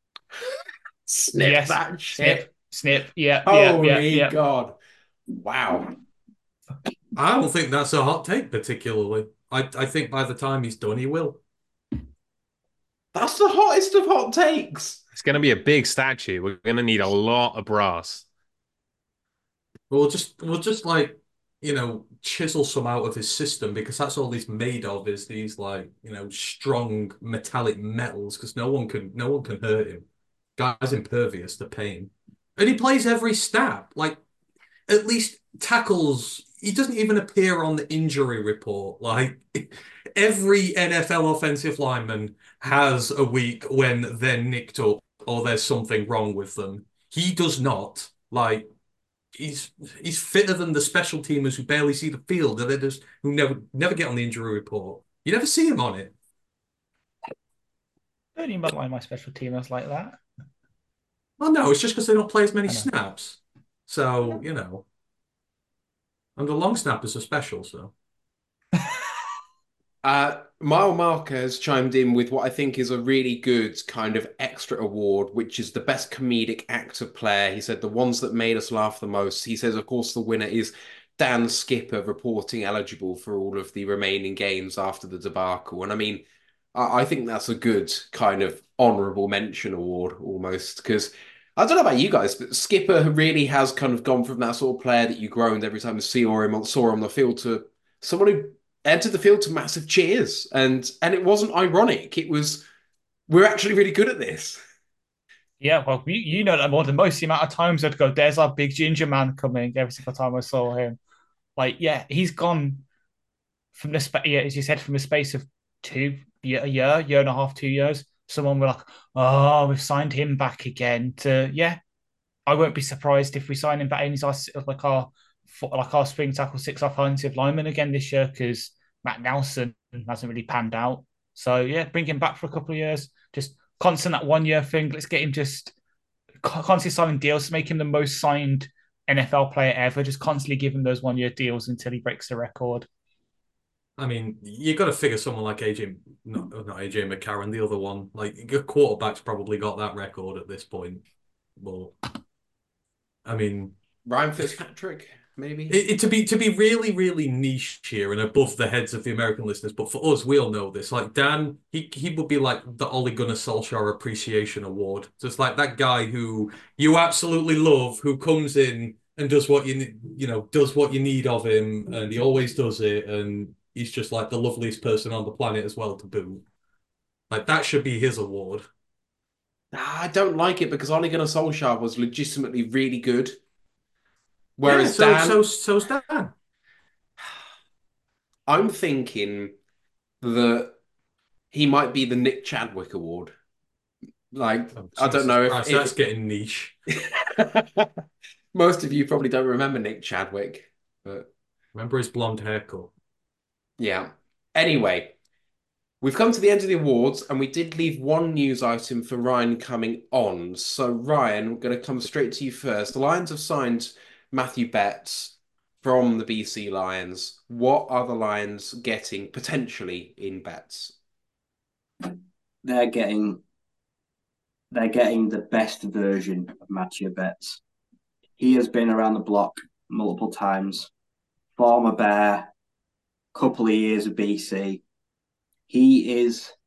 Yes. That shit. Snip. Yeah. Holy God. Wow. I don't think that's a hot take particularly. I think by the time he's done, he will. That's the hottest of hot takes. It's going to be a big statue. We're going to need a lot of brass. We'll just chisel some out of his system because that's all he's made of is these strong metallic metals because no one can hurt him. Guy's impervious to pain. And he plays every snap. At least tackles, he doesn't even appear on the injury report. Every NFL offensive lineman has a week when they're nicked up or there's something wrong with them. He does not. he's fitter than the special teamers who barely see the field, and who never get on the injury report. You never see him on it. Don't even like my special teamers like that. Well, no, it's just because they don't play as many snaps. So, and the long snappers are special, so. Mile Marquez chimed in with what I think is a really good kind of extra award, which is the best comedic actor player. He said the ones that made us laugh the most. He says, of course, the winner is Dan Skipper reporting eligible for all of the remaining games after the debacle. And I mean, I think that's a good kind of honourable mention award almost, because I don't know about you guys, but Skipper really has kind of gone from that sort of player that you groaned every time you saw him on the field to someone who entered the field to massive cheers. And it wasn't ironic. It was, we're actually really good at this. Yeah, well, you know that more than most. The amount of times I'd go, there's our big ginger man coming every single time I saw him. Like, yeah, he's gone from the as you said, from the space of a year and a half, 2 years. Someone were like, oh, we've signed him back again. To I won't be surprised if we sign him back. And he's our spring tackle, 6 offensive lineman again this year, because Matt Nelson hasn't really panned out. So yeah, bring him back for a couple of years. Just constant that 1 year thing. Let's get him just constantly signing deals to make him the most signed NFL player ever. Just constantly give him those 1 year deals until he breaks the record. I mean, you got to figure someone like not AJ McCarron, the other one. Like, your quarterback's probably got that record at this point. Well, I mean, Ryan Fitzpatrick, maybe. To be really, really niche here and above the heads of the American listeners, but for us, we all know this. Like Dan, he would be like the Ole Gunnar Solskjaer Appreciation Award. Just like that guy who you absolutely love, who comes in and does what does what you need of him, and he always does it, and he's just like the loveliest person on the planet as well to boot. Like, that should be his award. I don't like it because Ole Gunnar Solskjaer was legitimately really good. Whereas so's Dan. I'm thinking that he might be the Nick Chadwick Award. Like, I don't know if that's getting niche. Most of you probably don't remember Nick Chadwick, but remember his blonde haircut. Yeah. Anyway, we've come to the end of the awards, and we did leave one news item for Ryan coming on. So, Ryan, I'm going to come straight to you first. The Lions have signed Matthew Betts from the BC Lions. What are the Lions getting potentially in Betts? They're getting the best version of Matthew Betts. He has been around the block multiple times. Former Bear, couple of years of BC. He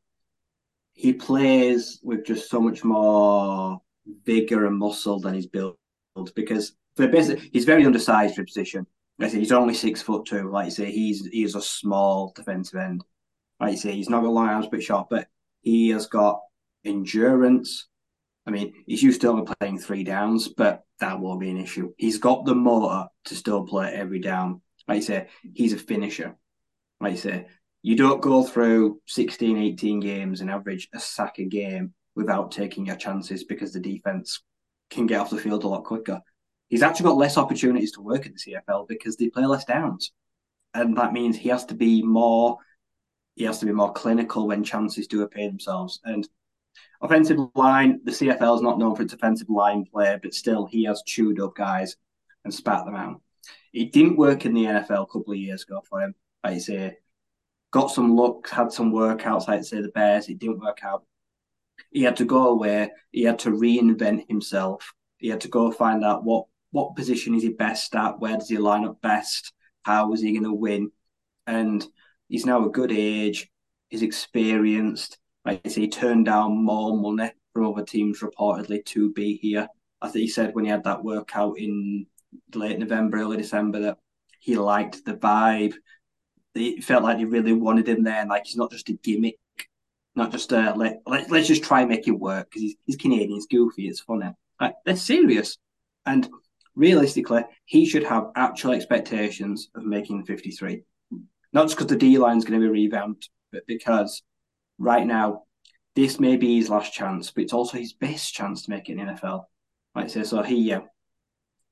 plays with just so much more vigor and muscle than he's built, because he's very undersized for a position. Like I say, he's only 6'2". Like you say, he is a small defensive end. Like you say, he's not got long arms but short, but he has got endurance. I mean, he's used to only playing 3 downs, but that won't be an issue. He's got the motor to still play every down. Like you say, he's a finisher. Like you say, you don't go through 16, 18 games and average a sack a game without taking your chances, because the defense can get off the field a lot quicker. He's actually got less opportunities to work in the CFL because they play less downs. And that means he has to be more clinical when chances do appear themselves. And offensive line, the CFL is not known for its offensive line play, but still he has chewed up guys and spat them out. It didn't work in the NFL a couple of years ago for him. Like you say, got some luck, had some workouts, like say the Bears, it didn't work out. He had to go away, he had to reinvent himself, he had to go find out what position is he best at, where does he line up best, how is he going to win. And he's now a good age, he's experienced. Like I say, he turned down more money from other teams reportedly to be here. I think he said when he had that workout in late November, early December, that he liked the vibe. It felt like they really wanted him there, and like he's not just a gimmick, not just let's just try and make it work because he's Canadian, he's goofy, it's funny. Like, they're serious, and realistically, he should have actual expectations of making the 53. Not just because the D line's going to be revamped, but because right now this may be his last chance, but it's also his best chance to make it in the NFL. Like I say, so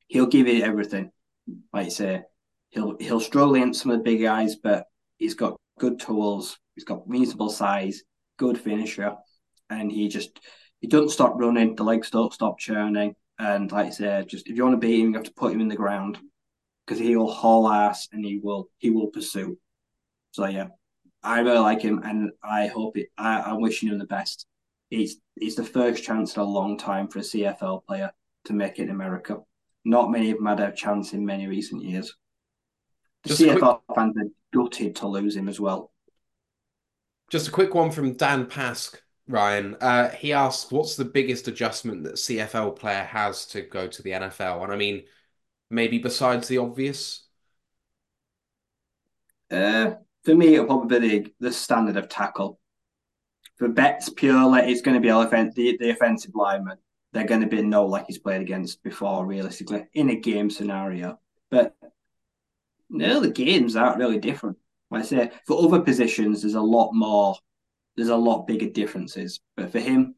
he'll give it everything. Like I say, he'll struggle against some of the big guys, but he's got good tools. He's got reasonable size, good finisher, and he doesn't stop running. The legs don't stop churning. And like I say, just if you want to beat him, you have to put him in the ground because he'll haul ass and he will pursue. So yeah, I really like him, and I hope it. I'm wishing him the best. It's the first chance in a long time for a CFL player to make it in America. Not many of them had a chance in many recent years. The Just a CFL quick, fans are gutted to lose him as well. just a quick one from Dan Pask, Ryan. He asked, "What's the biggest adjustment that CFL player has to go to the NFL?" And I mean, maybe besides the obvious. For me, it'll probably be the standard of tackle. For Betts purely, it's going to be the offensive lineman. They're going to be no like he's played against before, realistically, in a game scenario. But no, the games aren't really different. Like I say, for other positions, there's a lot bigger differences. But for him,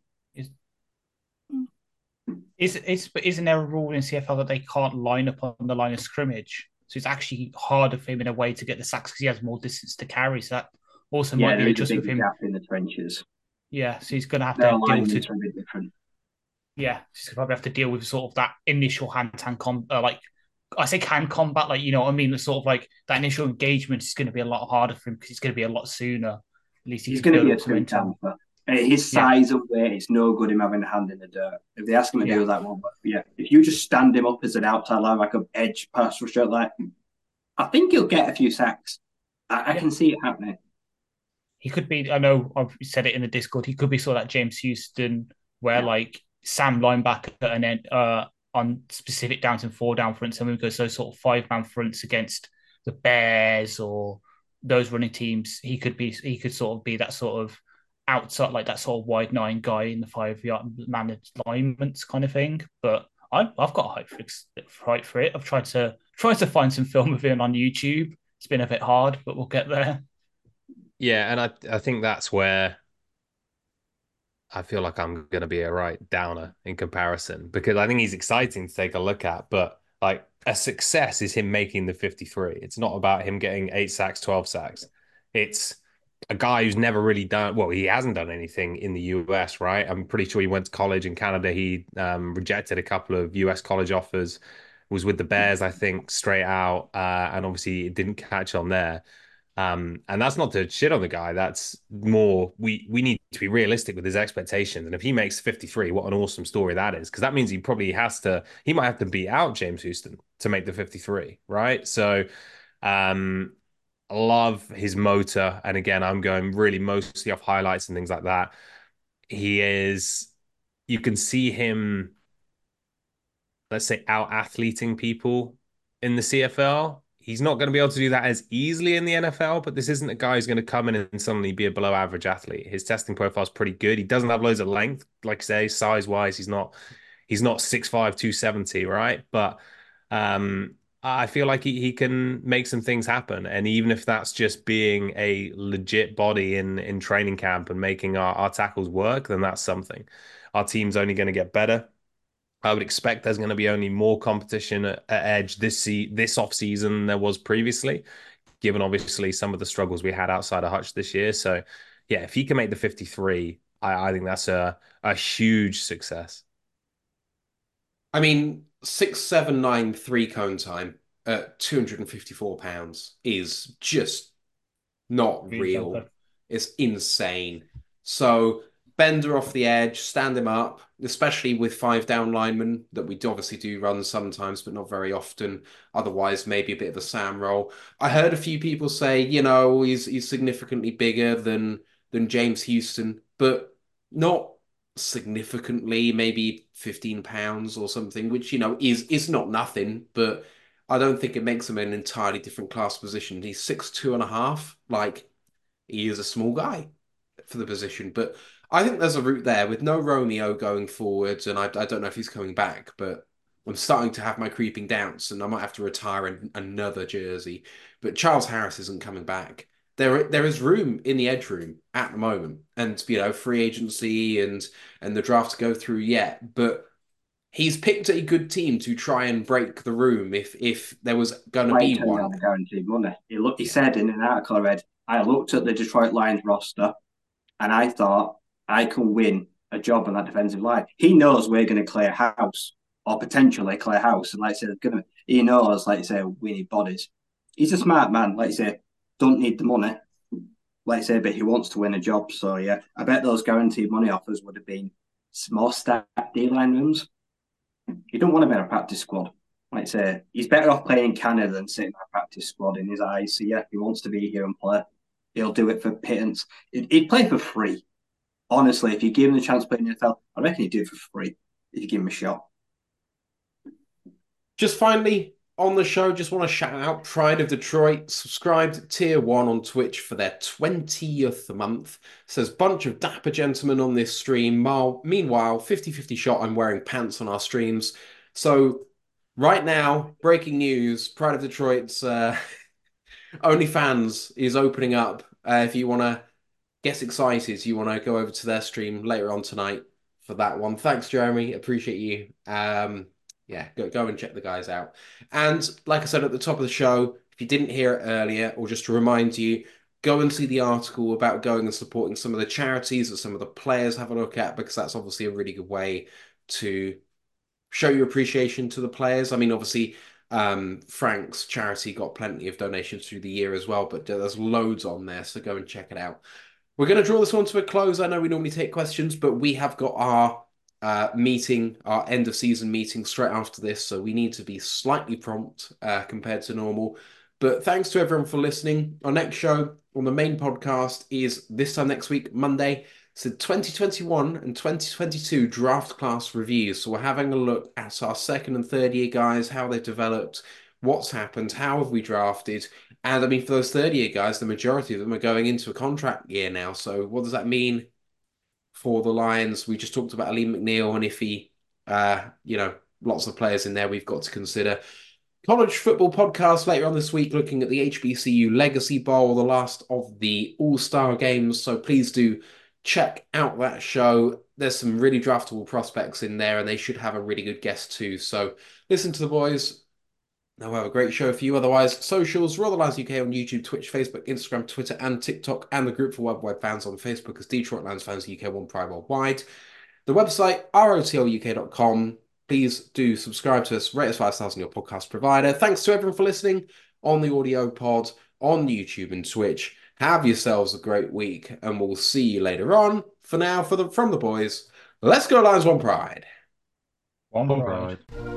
Isn't there a rule in CFL that they can't line up on the line of scrimmage? So it's actually harder for him in a way to get the sacks because he has more distance to carry. So that also yeah, might be there an is a adjustment big for him. gap in the trenches. Yeah, so he's going to have Their to deal alignments to. are a bit different. Yeah, he's probably have to deal with sort of that initial hand-to-hand like I say hand combat, like what I mean, the sort of like that initial engagement is going to be a lot harder for him because it's going to be a lot sooner. At least he He's can going to build be up a some two momentum. camper. His Yeah, size and weight, it's no good him having a hand in the dirt. If they ask him to yeah. do that one, but yeah, if you just stand him up as an outside line, like an edge pass rusher, like I think he'll get a few sacks. I Yeah. can see it happening. He could be. I know I've said it in the Discord. He could be sort of like James Houston, where Yeah. like Sam linebacker and then on specific downs and four down fronts, and we go so sort of 5-man fronts against the Bears or those running teams. He could be. He could sort of be that sort of outside, like that sort of wide nine guy in the 5-yard managed alignments kind of thing. But I've got hope for it. I've tried to find some film of him on YouTube. It's been a bit hard, but we'll get there. Yeah, and I think that's where I feel like I'm going to be a right downer in comparison because I think he's exciting to take a look at, but like a success is him making the 53. It's not about him getting 8 sacks, 12 sacks. It's a guy who's never really done, well, he hasn't done anything in the US, right? I'm pretty sure he went to college in Canada. He rejected a couple of US college offers, was with the Bears, I think, straight out, and obviously it didn't catch on there. And that's not to shit on the guy. That's more we need to be realistic with his expectations. And if he makes 53, what an awesome story that is. Because that means he might have to beat out James Houston to make the 53, right? So I love his motor. And again, I'm going really mostly off highlights and things like that. You can see him, let's say, out athleting people in the CFL. He's not going to be able to do that as easily in the NFL, but this isn't a guy who's going to come in and suddenly be a below average athlete. His testing profile is pretty good. He doesn't have loads of length, like I say, size wise. He's not 6'5", 270, right? But I feel like he can make some things happen. And even if that's just being a legit body in training camp and making our tackles work, then that's something. Our team's only going to get better. I would expect there's going to be only more competition at edge this off season than there was previously, given obviously some of the struggles we had outside of Hutch this year. So, yeah, if he can make the 53, I think that's a huge success. I mean, 6'7", 9", 3 cone time at 254 pounds is just not Really real. good. It's insane. So Bender off the edge, stand him up, especially with 5 down linemen that we obviously do run sometimes, but not very often. Otherwise, maybe a bit of a Sam roll. I heard a few people say, he's significantly bigger than James Houston, but not significantly, maybe 15 pounds or something, which is not nothing, but I don't think it makes him an entirely different class position. He's 6'2" and a half. Like, he is a small guy for the position, but I think there's a route there with no Romeo going forwards, and I don't know if he's coming back, but I'm starting to have my creeping doubts, and I might have to retire another jersey. But Charles Harris isn't coming back. There is room in the edge room at the moment, and free agency and the draft to go through yet, but he's picked a good team to try and break the room if there was going to be one. On the guaranteed money. He said in an article I read, I looked at the Detroit Lions roster and I thought I can win a job on that defensive line. He knows we're going to clear house or potentially clear house. And like I said, he knows, like I say, we need bodies. He's a smart man. Like I say, don't need the money. Like I say, but he wants to win a job. So, yeah, I bet those guaranteed money offers would have been more stacked D-line rooms. You don't want to be in a practice squad. Like I say, he's better off playing in Canada than sitting in a practice squad in his eyes. So, yeah, he wants to be here and play. He'll do it for pittance. He'd play for free. Honestly, if you give him the chance to play in the NFL, I reckon he'd do it for free if you give him a shot. Just finally, on the show, just want to shout out Pride of Detroit. Subscribed Tier 1 on Twitch for their 20th month. Says bunch of dapper gentlemen on this stream. Meanwhile, 50-50 shot, I'm wearing pants on our streams. So right now, breaking news, Pride of Detroit's OnlyFans is opening up. If you want to get excited, you want to go over to their stream later on tonight for that one. Thanks, Jeremy. Appreciate you. Yeah, go and check the guys out. And like I said at the top of the show, if you didn't hear it earlier, or just to remind you, go and see the article about going and supporting some of the charities that some of the players have a look at, because that's obviously a really good way to show your appreciation to the players. I mean, obviously, Frank's charity got plenty of donations through the year as well, but there's loads on there, so go and check it out. We're going to draw this one to a close. I know we normally take questions, but we have got our meeting, our end of season meeting straight after this, so we need to be slightly prompt compared to normal. But thanks to everyone for listening. Our next show on the main podcast is this time next week, Monday. So 2021 and 2022 draft class reviews. So we're having a look at our second and third year guys, how they've developed, what's happened, how have we drafted. And I mean, for those third year guys, the majority of them are going into a contract year now. So what does that mean for the Lions? We just talked about Aleem McNeil and Iffy, lots of players in there we've got to consider. College football podcast later on this week, looking at the HBCU Legacy Bowl, the last of the All-Star games. So please do check out that show. There's some really draftable prospects in there, and they should have a really good guest too. So listen to the boys. They'll have a great show for you. Otherwise, socials, Roll the Lions UK on YouTube, Twitch, Facebook, Instagram, Twitter, and TikTok, and the group for Worldwide fans on Facebook as Detroit Lions Fans UK 1 Pride Worldwide. The website, rotluk.com. Please do subscribe to us, rate us 5 stars on your podcast provider. Thanks to everyone for listening on the audio pod, on YouTube and Twitch. Have yourselves a great week, and we'll see you later on. For now, from the boys, let's go Lions 1 Pride. One Pride.